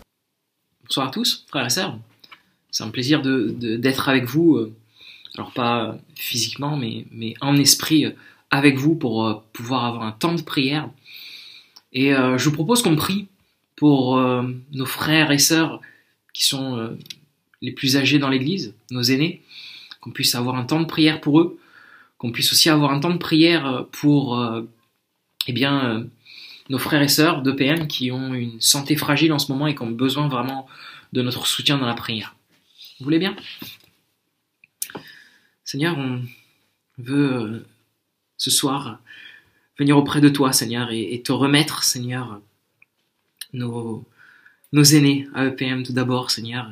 Bonsoir à tous, frères et sœurs. C'est un plaisir de, de, d'être avec vous, euh, alors pas physiquement, mais, mais en esprit, euh, avec vous pour euh, pouvoir avoir un temps de prière. Et euh, je vous propose qu'on prie pour euh, nos frères et sœurs qui sont euh, les plus âgés dans l'Église, nos aînés, qu'on puisse avoir un temps de prière pour eux, qu'on puisse aussi avoir un temps de prière pour euh, eh bien, euh, nos frères et sœurs d'E P M qui ont une santé fragile en ce moment et qui ont besoin vraiment de notre soutien dans la prière. Vous voulez bien ? Seigneur, on veut euh, ce soir venir auprès de toi, Seigneur, et, et te remettre, Seigneur, nos, nos aînés à E P M tout d'abord, Seigneur.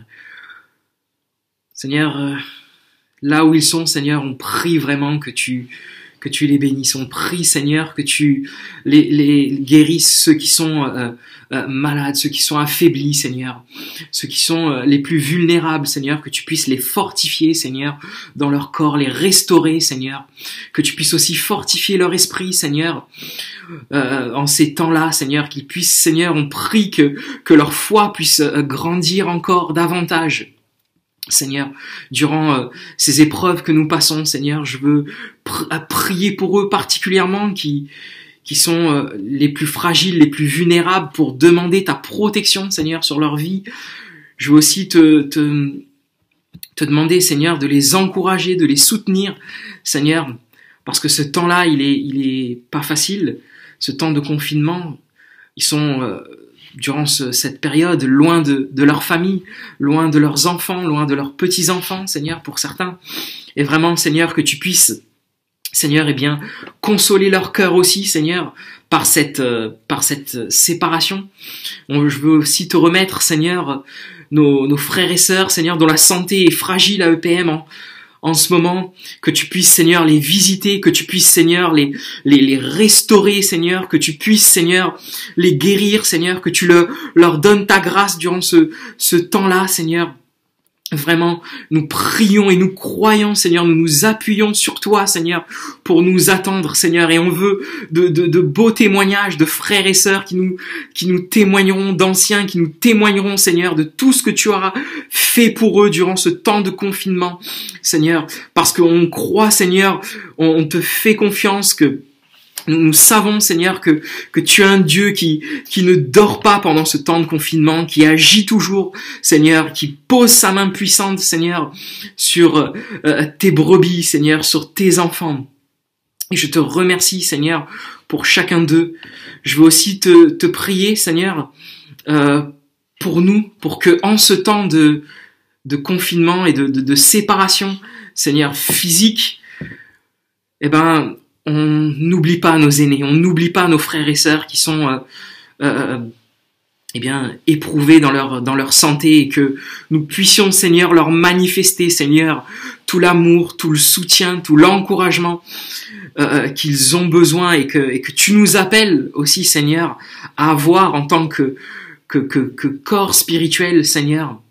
Seigneur, euh, là où ils sont, Seigneur, on prie vraiment que tu... que tu les bénisses. On prie, Seigneur, que tu les, les guérisses, ceux qui sont euh, euh, malades, ceux qui sont affaiblis, Seigneur, ceux qui sont euh, les plus vulnérables, Seigneur, que tu puisses les fortifier, Seigneur, dans leur corps, les restaurer, Seigneur, que tu puisses aussi fortifier leur esprit, Seigneur, euh, en ces temps-là, Seigneur, qu'ils puissent, Seigneur, on prie que, que leur foi puisse euh, grandir encore davantage. Seigneur, durant euh, ces épreuves que nous passons, Seigneur, je veux pr- prier pour eux particulièrement qui, qui sont euh, les plus fragiles, les plus vulnérables, pour demander ta protection, Seigneur, sur leur vie. Je veux aussi te, te, te demander, Seigneur, de les encourager, de les soutenir, Seigneur, parce que ce temps-là, il est, il est pas facile. Ce temps de confinement, ils sont, euh, durant ce, cette période, loin de, de leur famille, loin de leurs enfants, loin de leurs petits-enfants, Seigneur, pour certains. Et vraiment, Seigneur, que tu puisses, Seigneur, eh bien, consoler leur cœur aussi, Seigneur, par cette, euh, par cette séparation. On, je veux aussi te remettre, Seigneur, nos, nos frères et sœurs, Seigneur, dont la santé est fragile à E P M en, en ce moment, que tu puisses, Seigneur, les visiter, que tu puisses, Seigneur, les, les, les restaurer, Seigneur, que tu puisses, Seigneur, les guérir, Seigneur, que tu le, leur donnes ta grâce durant ce, ce temps-là, Seigneur. Vraiment, nous prions et nous croyons, Seigneur, nous nous appuyons sur toi, Seigneur, pour nous attendre, Seigneur, et on veut de, de, de beaux témoignages de frères et sœurs qui nous, qui nous témoigneront, d'anciens qui nous témoigneront, Seigneur, de tout ce que tu auras fait pour eux durant ce temps de confinement, Seigneur, parce qu'on croit, Seigneur, on, on te fait confiance que nous savons, Seigneur, que, que tu es un Dieu qui, qui ne dort pas pendant ce temps de confinement, qui agit toujours, Seigneur, qui pose sa main puissante, Seigneur, sur euh, tes brebis, Seigneur, sur tes enfants. Et je te remercie, Seigneur, pour chacun d'eux. Je veux aussi te, te prier, Seigneur, euh, pour nous, pour que en ce temps de, de confinement et de, de, de séparation, Seigneur, physique, eh ben, on n'oublie pas nos aînés, on n'oublie pas nos frères et sœurs qui sont euh, euh, eh bien, éprouvés dans leur, dans leur santé, et que nous puissions, Seigneur, leur manifester, Seigneur, tout l'amour, tout le soutien, tout l'encouragement euh, qu'ils ont besoin, et que, et que tu nous appelles aussi, Seigneur, à avoir en tant que, que, que, que corps spirituel, Seigneur.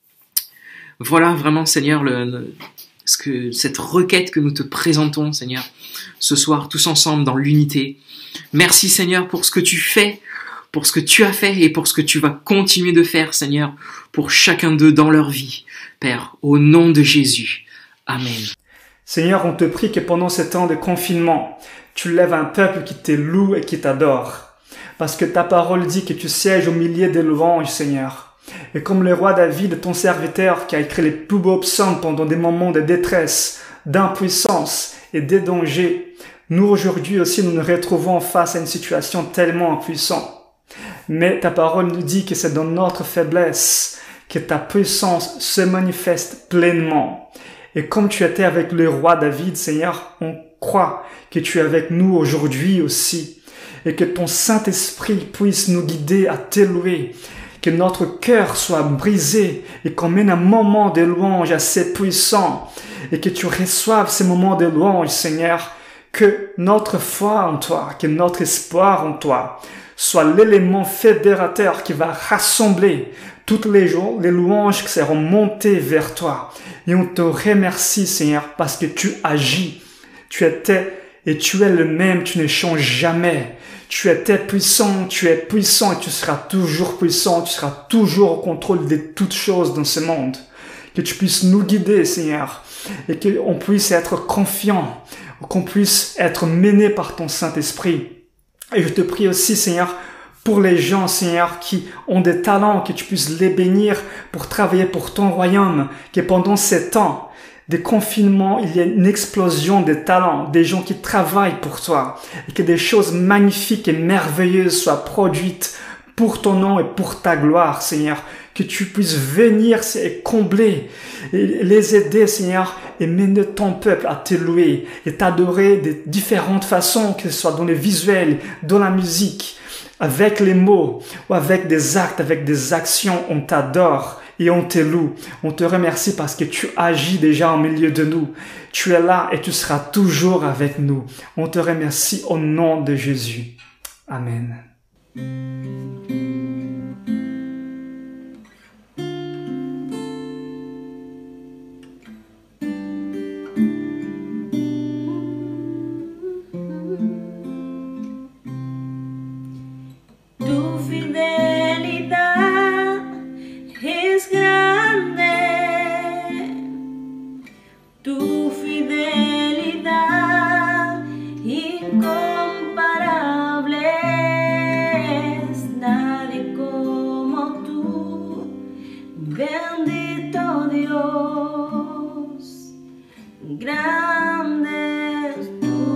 Voilà vraiment, Seigneur, le, le ce que, cette requête que nous te présentons, Seigneur, ce soir, tous ensemble, dans l'unité. Merci, Seigneur, pour ce que tu fais, pour ce que tu as fait et pour ce que tu vas continuer de faire, Seigneur, pour chacun d'eux dans leur vie. Père, au nom de Jésus. Amen. Seigneur, on te prie que pendant ce temps de confinement, tu lèves un peuple qui te loue et qui t'adore. Parce que ta parole dit que tu sièges au milieu des louanges, Seigneur. Et comme le roi David, ton serviteur, qui a écrit les plus beaux psaumes pendant des moments de détresse, d'impuissance et de danger, nous aujourd'hui aussi nous nous retrouvons face à une situation tellement impuissante. Mais ta parole nous dit que c'est dans notre faiblesse que ta puissance se manifeste pleinement. Et comme tu étais avec le roi David, Seigneur, on croit que tu es avec nous aujourd'hui aussi. Et que ton Saint-Esprit puisse nous guider à te louer. Que notre cœur soit brisé et qu'on mène un moment de louange assez puissant. Et que tu reçoives ces moments de louange, Seigneur. Que notre foi en toi, que notre espoir en toi soit l'élément fédérateur qui va rassembler toutes les jours, les louanges qui seront montées vers toi. Et on te remercie, Seigneur, parce que tu agis. Tu étais et tu es le même, tu ne changes jamais. Tu étais puissant, tu es puissant et tu seras toujours puissant, tu seras toujours au contrôle de toutes choses dans ce monde. Que tu puisses nous guider, Seigneur, et qu'on puisse être confiant, qu'on puisse être mené par ton Saint-Esprit. Et je te prie aussi, Seigneur, pour les gens, Seigneur, qui ont des talents, que tu puisses les bénir pour travailler pour ton royaume, que pendant ces temps des confinements, il y a une explosion de talents, des gens qui travaillent pour toi, et que des choses magnifiques et merveilleuses soient produites pour ton nom et pour ta gloire, Seigneur, que tu puisses venir et combler, et les aider, Seigneur, et mener ton peuple à te louer et t'adorer de différentes façons, que ce soit dans les visuels, dans la musique, avec les mots, ou avec des actes, avec des actions, on t'adore et on te loue. On te remercie parce que tu agis déjà au milieu de nous. Tu es là et tu seras toujours avec nous. On te remercie au nom de Jésus. Amen. Tu fidelidad incomparable. grande es tu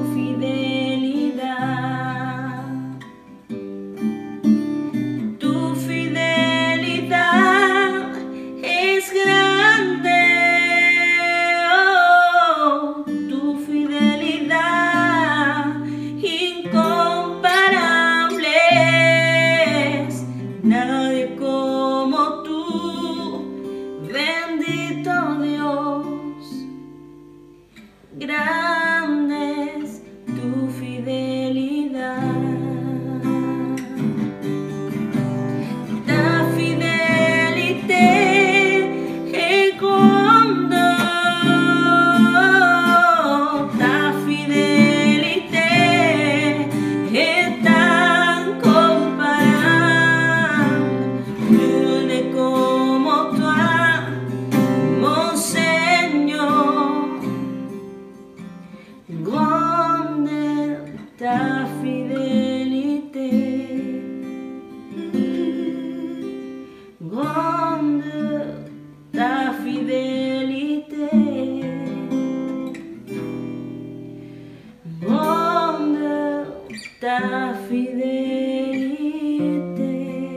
fidelidad, tu fidelidad es grande, oh, tu fidelidad incomparable es, nadie como tú, bendito Dios. Grande es tu fidelidad, ta fidélité est grande, ta fidélité est incomparable, nul n'est comme toi, mon Seigneur. Grande ta fidélité, grande ta fidélité, grande ta fidélité.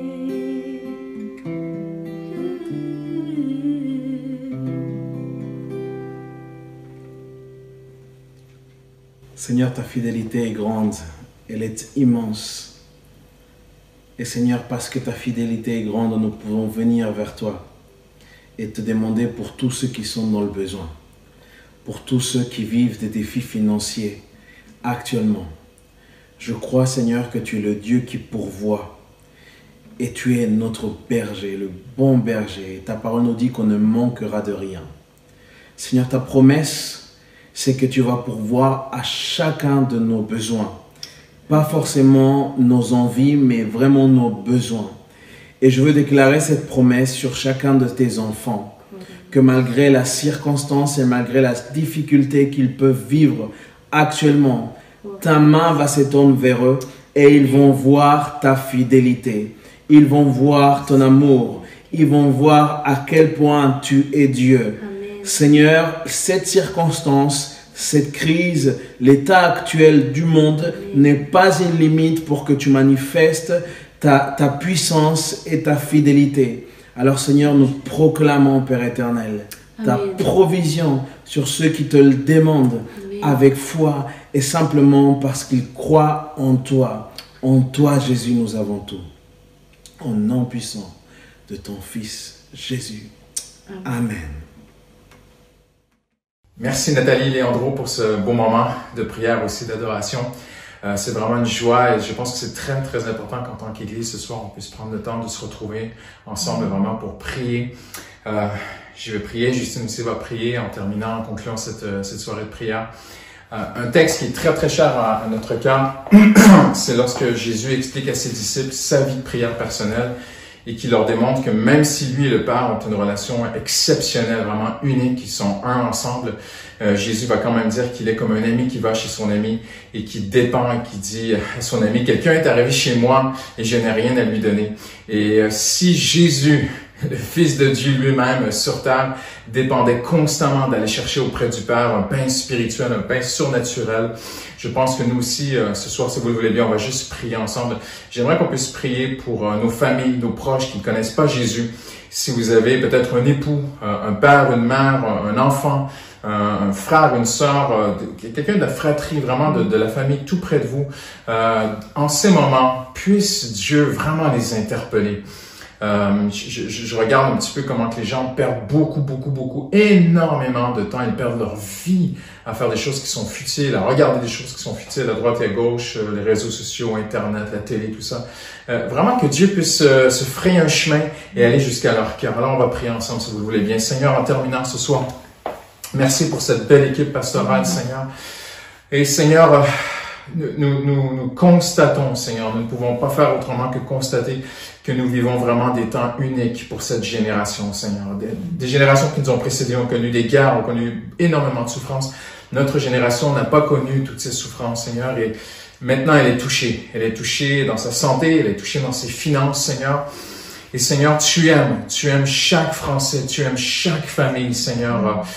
Seigneur, ta fidélité est grande, elle est immense. Et Seigneur, parce que ta fidélité est grande, nous pouvons venir vers toi et te demander pour tous ceux qui sont dans le besoin, pour tous ceux qui vivent des défis financiers actuellement. Je crois, Seigneur, que tu es le Dieu qui pourvoit et tu es notre berger, le bon berger. Et ta parole nous dit qu'on ne manquera de rien. Seigneur, ta promesse, c'est que tu vas pourvoir à chacun de nos besoins. Pas forcément nos envies, mais vraiment nos besoins. Et je veux déclarer cette promesse sur chacun de tes enfants, que malgré la circonstance et malgré la difficulté qu'ils peuvent vivre actuellement, ta main va s'étendre vers eux et ils vont voir ta fidélité. Ils vont voir ton amour. Ils vont voir à quel point tu es Dieu. Seigneur, cette circonstance, cette crise, l'état actuel du monde n'est pas une limite pour que tu manifestes ta, ta puissance et ta fidélité. Alors Seigneur, nous proclamons, Père éternel, ta Amen. Provision sur ceux qui te le demandent Amen. Avec foi et simplement parce qu'ils croient en toi. En toi, Jésus, nous avons tout. Au nom puissant de ton Fils, Jésus. Amen. Amen. Merci Nathalie Léandro pour ce beau moment de prière aussi, d'adoration. Euh, c'est vraiment une joie et je pense que c'est très très important qu'en tant qu'Église ce soir on puisse prendre le temps de se retrouver ensemble vraiment pour prier. Euh, je vais prier, Justine aussi va prier en terminant, en concluant cette, cette soirée de prière. Euh, un texte qui est très très cher à, à notre cœur, c'est lorsque Jésus explique à ses disciples sa vie de prière personnelle et qui leur démontre que même si lui et le Père ont une relation exceptionnelle, vraiment unique, ils sont un ensemble, euh, Jésus va quand même dire qu'il est comme un ami qui va chez son ami et qui dépend et qui dit à son ami, quelqu'un est arrivé chez moi et je n'ai rien à lui donner. Et euh, si Jésus, le Fils de Dieu lui-même sur terre, dépendait constamment d'aller chercher auprès du Père un pain spirituel, un pain surnaturel, je pense que nous aussi, euh, ce soir, si vous le voulez bien, on va juste prier ensemble. J'aimerais qu'on puisse prier pour euh, nos familles, nos proches qui ne connaissent pas Jésus. Si vous avez peut-être un époux, euh, un père, une mère, un enfant, un, un frère, une sœur, euh, quelqu'un de la fratrie, vraiment de, de la famille tout près de vous, euh, en ces moments, puisse Dieu vraiment les interpeller. Euh, je, je, je regarde un petit peu comment que les gens perdent beaucoup, beaucoup, beaucoup, énormément de temps. Ils perdent leur vie à faire des choses qui sont futiles, à regarder des choses qui sont futiles à droite et à gauche, euh, les réseaux sociaux, Internet, la télé, tout ça. Euh, vraiment que Dieu puisse euh, se frayer un chemin et aller jusqu'à leur cœur. Alors on va prier ensemble si vous le voulez bien. Seigneur, en terminant ce soir, merci pour cette belle équipe pastorale, Seigneur. Et Seigneur, euh, Nous, nous, nous constatons, Seigneur, nous ne pouvons pas faire autrement que constater que nous vivons vraiment des temps uniques pour cette génération, Seigneur. Des, des générations qui nous ont précédés ont connu des guerres, ont connu énormément de souffrances. Notre génération n'a pas connu toutes ces souffrances, Seigneur, et maintenant elle est touchée. Elle est touchée dans sa santé, elle est touchée dans ses finances, Seigneur. Et Seigneur, tu aimes, tu aimes chaque Français, tu aimes chaque famille, Seigneur.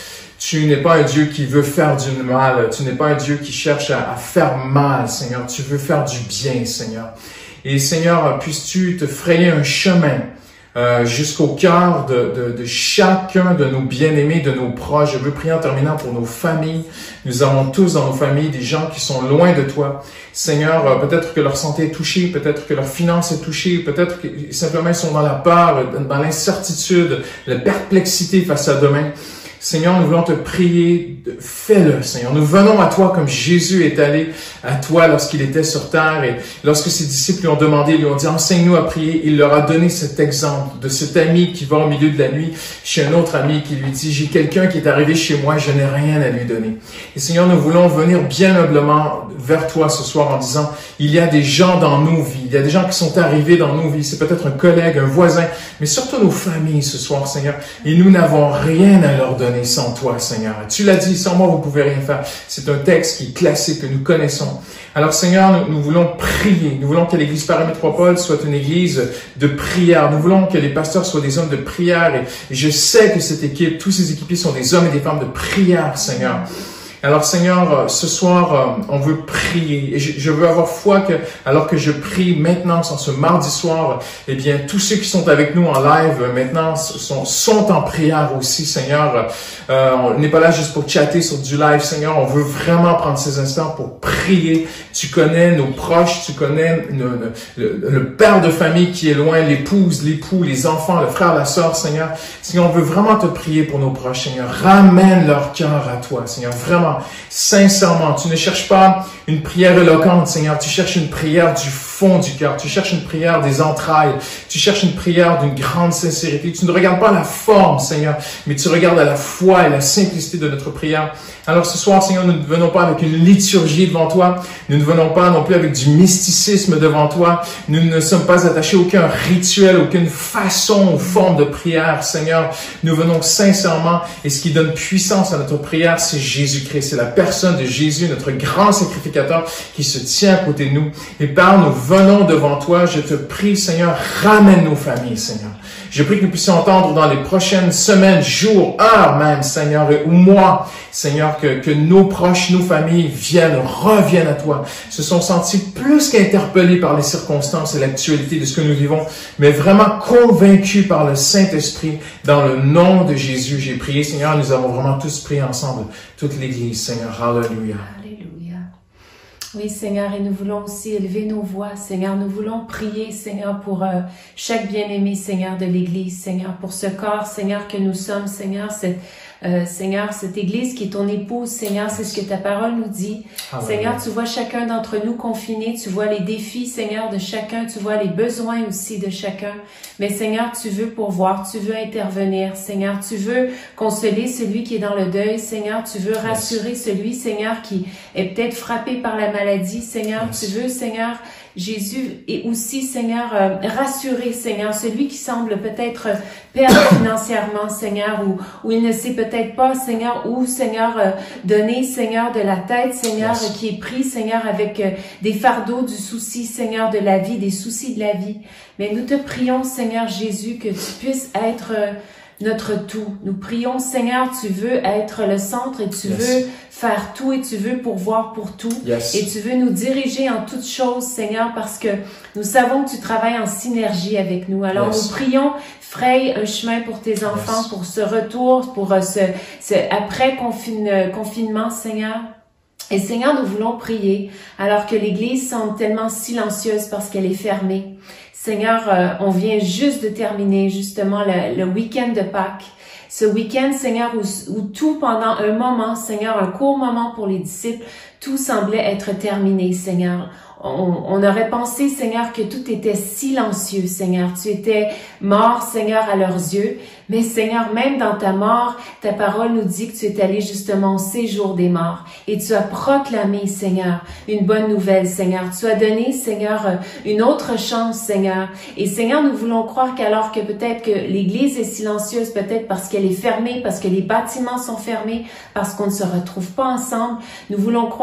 Tu n'es pas un Dieu qui veut faire du mal. Tu n'es pas un Dieu qui cherche à, à faire mal, Seigneur. Tu veux faire du bien, Seigneur. Et Seigneur, puisses-tu te frayer un chemin euh, jusqu'au cœur de, de, de chacun de nos bien-aimés, de nos proches. Je veux prier en terminant pour nos familles. Nous avons tous dans nos familles des gens qui sont loin de toi. Seigneur, euh, peut-être que leur santé est touchée, peut-être que leur finance est touchée, peut-être que simplement ils sont dans la peur, dans l'incertitude, la perplexité face à demain. Seigneur, nous voulons te prier, fais-le, Seigneur. Nous venons à toi comme Jésus est allé à toi lorsqu'il était sur terre et lorsque ses disciples lui ont demandé, lui ont dit, enseigne-nous à prier. Il leur a donné cet exemple de cet ami qui va au milieu de la nuit chez un autre ami qui lui dit, j'ai quelqu'un qui est arrivé chez moi, je n'ai rien à lui donner. Et Seigneur, nous voulons venir bien humblement vers toi ce soir en disant, il y a des gens dans nos vies, il y a des gens qui sont arrivés dans nos vies, c'est peut-être un collègue, un voisin, mais surtout nos familles ce soir, Seigneur, et nous n'avons rien à leur donner sans toi, Seigneur. Tu l'as dit, sans moi, vous pouvez rien faire. C'est un texte qui est classique, que nous connaissons. Alors, Seigneur, nous, nous voulons prier. Nous voulons que l'Église Paris Métropole soit une Église de prière. Nous voulons que les pasteurs soient des hommes de prière. Et, et je sais que cette équipe, tous ces équipiers sont des hommes et des femmes de prière, Seigneur. Alors Seigneur, ce soir, on veut prier et je, je veux avoir foi que, alors que je prie maintenant, sur ce mardi soir, eh bien, tous ceux qui sont avec nous en live maintenant sont, sont en prière aussi, Seigneur. Euh, on n'est pas là juste pour chatter sur du live, Seigneur. On veut vraiment prendre ces instants pour prier. Tu connais nos proches, tu connais le, le, le père de famille qui est loin, l'épouse, l'époux, les enfants, le frère, la sœur, Seigneur. Seigneur, on veut vraiment te prier pour nos proches, Seigneur. Ramène leur cœur à toi, Seigneur. Vraiment. Sincèrement, tu ne cherches pas une prière éloquente, Seigneur. Tu cherches une prière du fond du cœur. Tu cherches une prière des entrailles. Tu cherches une prière d'une grande sincérité. Tu ne regardes pas la forme, Seigneur, mais tu regardes à la foi et la simplicité de notre prière. Alors ce soir, Seigneur, nous ne venons pas avec une liturgie devant toi. Nous ne venons pas non plus avec du mysticisme devant toi. Nous ne sommes pas attachés à aucun rituel, aucune façon ou forme de prière, Seigneur. Nous venons sincèrement et ce qui donne puissance à notre prière, c'est Jésus-Christ. C'est la personne de Jésus, notre grand sacrificateur qui se tient à côté de nous. Et Père, nous venons devant toi. Je te prie, Seigneur, ramène nos familles, Seigneur. Je prie que nous puissions entendre dans les prochaines semaines, jours, heures même, Seigneur, ou mois, Seigneur, que, que nos proches, nos familles viennent, reviennent à toi, se sont sentis plus qu'interpellés par les circonstances et l'actualité de ce que nous vivons, mais vraiment convaincus par le Saint-Esprit. Dans le nom de Jésus, j'ai prié, Seigneur, nous avons vraiment tous prié ensemble, toute l'Église, Seigneur. Alléluia. Alléluia. Oui, Seigneur, et nous voulons aussi élever nos voix, Seigneur. Nous voulons prier, Seigneur, pour euh, chaque bien-aimé, Seigneur, de l'Église, Seigneur, pour ce corps, Seigneur, que nous sommes, Seigneur, cette, euh, Seigneur, cette Église qui est ton épouse, Seigneur, c'est ce que ta parole nous dit. Amen. Seigneur, tu vois chacun d'entre nous confinés, tu vois les défis, Seigneur, de chacun, tu vois les besoins aussi de chacun. Mais Seigneur, tu veux pourvoir, tu veux intervenir, Seigneur, tu veux consoler celui qui est dans le deuil, Seigneur, tu veux rassurer celui, Seigneur, qui est peut-être frappé par la maladie, Seigneur, tu veux, Seigneur, Jésus, et aussi, Seigneur, euh, rassurer, Seigneur, celui qui semble peut-être perdre financièrement, Seigneur, ou, ou il ne sait peut-être pas, Seigneur, où, Seigneur, euh, donner, Seigneur, de la tête, Seigneur, yes. qui est pris, Seigneur, avec euh, des fardeaux du souci, Seigneur, de la vie, des soucis de la vie. Mais nous te prions, Seigneur Jésus, que tu puisses être euh, notre tout. Nous prions, Seigneur, tu veux être le centre et tu yes. veux faire tout et tu veux pourvoir pour tout. Yes. Et tu veux nous diriger en toutes choses, Seigneur, parce que nous savons que tu travailles en synergie avec nous. Alors yes. nous prions, fraye un chemin pour tes enfants, yes. pour ce retour, pour ce, ce après confine, confinement, Seigneur. Et Seigneur, nous voulons prier alors que l'Église semble tellement silencieuse parce qu'elle est fermée. Seigneur, euh, on vient juste de terminer justement le, le week-end de Pâques. Ce week-end, Seigneur, où, où tout pendant un moment, Seigneur, un court moment pour les disciples, tout semblait être terminé, Seigneur. On, on aurait pensé, Seigneur, que tout était silencieux, Seigneur. Tu étais mort, Seigneur, à leurs yeux. Mais Seigneur, même dans ta mort, ta parole nous dit que tu es allé justement au séjour des morts. Et tu as proclamé, Seigneur, une bonne nouvelle, Seigneur. Tu as donné, Seigneur, une autre chance, Seigneur. Et Seigneur, nous voulons croire qu'alors que peut-être que l'Église est silencieuse, peut-être parce qu'elle est fermée, parce que les bâtiments sont fermés, parce qu'on ne se retrouve pas ensemble, nous voulons croire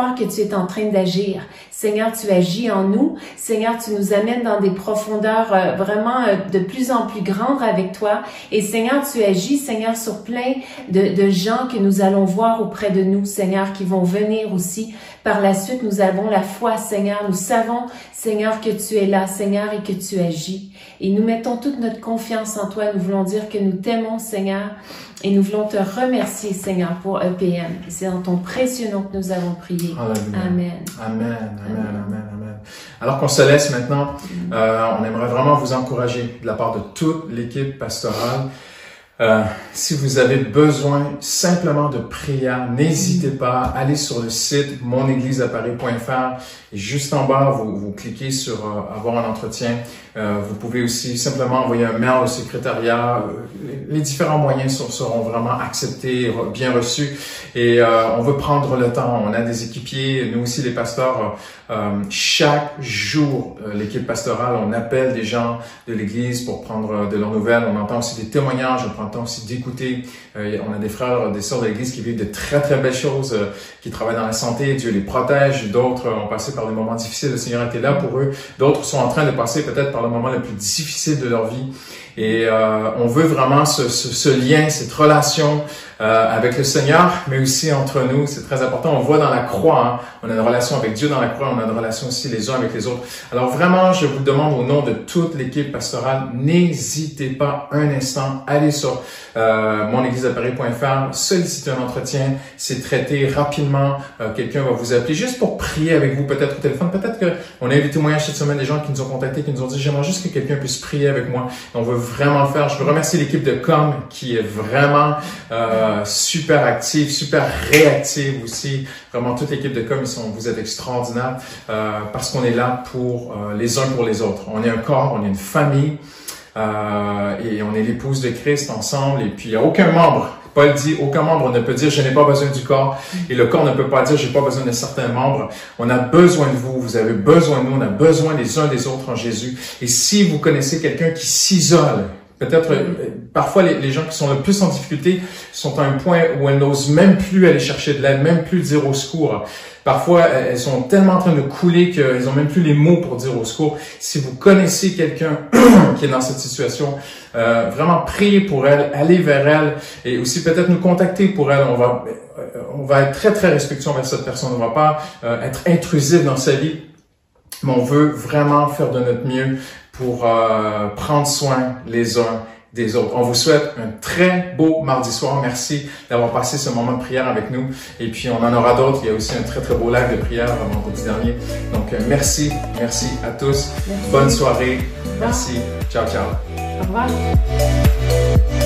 croire que tu es en train d'agir. Seigneur, tu agis en nous. Seigneur, tu nous amènes dans des profondeurs euh, vraiment euh, de plus en plus grandes avec toi. Et Seigneur, tu agis, Seigneur, sur plein de, de gens que nous allons voir auprès de nous, Seigneur, qui vont venir aussi. Par la suite, nous avons la foi, Seigneur. Nous savons, Seigneur, que tu es là, Seigneur, et que tu agis. Et nous mettons toute notre confiance en toi. Nous voulons dire que nous t'aimons, Seigneur. Et nous voulons te remercier, Seigneur, pour E P M. C'est dans ton précieux nom que nous avons prié. Alléluia. Amen. Amen, amen, amen, amen. Alors qu'on se laisse maintenant, euh, on aimerait vraiment vous encourager de la part de toute l'équipe pastorale. Euh, si vous avez besoin simplement de prière, n'hésitez pas, allez sur le site mon église à paris point f r et juste en bas, vous, vous cliquez sur euh, avoir un entretien. Euh, vous pouvez aussi simplement envoyer un mail au secrétariat. Euh, les, les différents moyens sont, seront vraiment acceptés, bien reçus. Et euh, on veut prendre le temps. On a des équipiers, nous aussi les pasteurs. Euh, chaque jour, euh, l'équipe pastorale, on appelle des gens de l'église pour prendre euh, de leurs nouvelles. On entend aussi des témoignages. On prend le temps aussi d'écouter. Euh, on a des frères, des sœurs de l'église qui vivent de très très belles choses, euh, qui travaillent dans la santé. Dieu les protège. D'autres ont passé par des moments difficiles. Le Seigneur était là pour eux. D'autres sont en train de passer peut-être par le moment le plus difficile de leur vie. Et euh, on veut vraiment ce, ce, ce lien, cette relation euh, avec le Seigneur, mais aussi entre nous. C'est très important. On voit dans la croix, hein, on a une relation avec Dieu dans la croix, on a une relation aussi les uns avec les autres. Alors vraiment, je vous demande au nom de toute l'équipe pastorale, n'hésitez pas un instant, allez sur euh, mon église à paris point f r, sollicitez un entretien, c'est traité rapidement. Euh, quelqu'un va vous appeler juste pour prier avec vous, peut-être au téléphone. Peut-être qu'on a eu des témoignages cette semaine, des gens qui nous ont contactés, qui nous ont dit « J'aimerais juste que quelqu'un puisse prier avec moi. » On veut vraiment le faire. Je veux remercier l'équipe de com qui est vraiment euh, super active, super réactive aussi. Vraiment, toute l'équipe de com, ils sont, vous êtes extraordinaires euh, parce qu'on est là pour euh, les uns pour les autres. On est un corps, on est une famille euh, et on est l'épouse de Christ ensemble. Et puis, il n'y a aucun membre. Paul dit, aucun membre ne peut dire, je n'ai pas besoin du corps. Et le corps ne peut pas dire, j'ai pas besoin de certains membres. On a besoin de vous. Vous avez besoin de nous. On a besoin les uns des autres en Jésus. Et si vous connaissez quelqu'un qui s'isole, peut-être, euh, parfois, les, les gens qui sont le plus en difficulté sont à un point où elles n'osent même plus aller chercher de l'aide, même plus dire au secours. Parfois, elles sont tellement en train de couler qu'elles ont même plus les mots pour dire au secours. Si vous connaissez quelqu'un qui est dans cette situation, euh, vraiment priez pour elle, allez vers elle et aussi peut-être nous contacter pour elle. On va, on va être très, très respectueux envers cette personne. On ne va pas euh, être intrusif dans sa vie, mais on veut vraiment faire de notre mieux pour euh, prendre soin les uns des autres. On vous souhaite un très beau mardi soir. Merci d'avoir passé ce moment de prière avec nous. Et puis, on en aura d'autres. Il y a aussi un très, très beau live de prière vendredi dernier. Donc, euh, merci. Merci à tous. Merci. Bonne soirée. Merci. Ciao, ciao. Au revoir.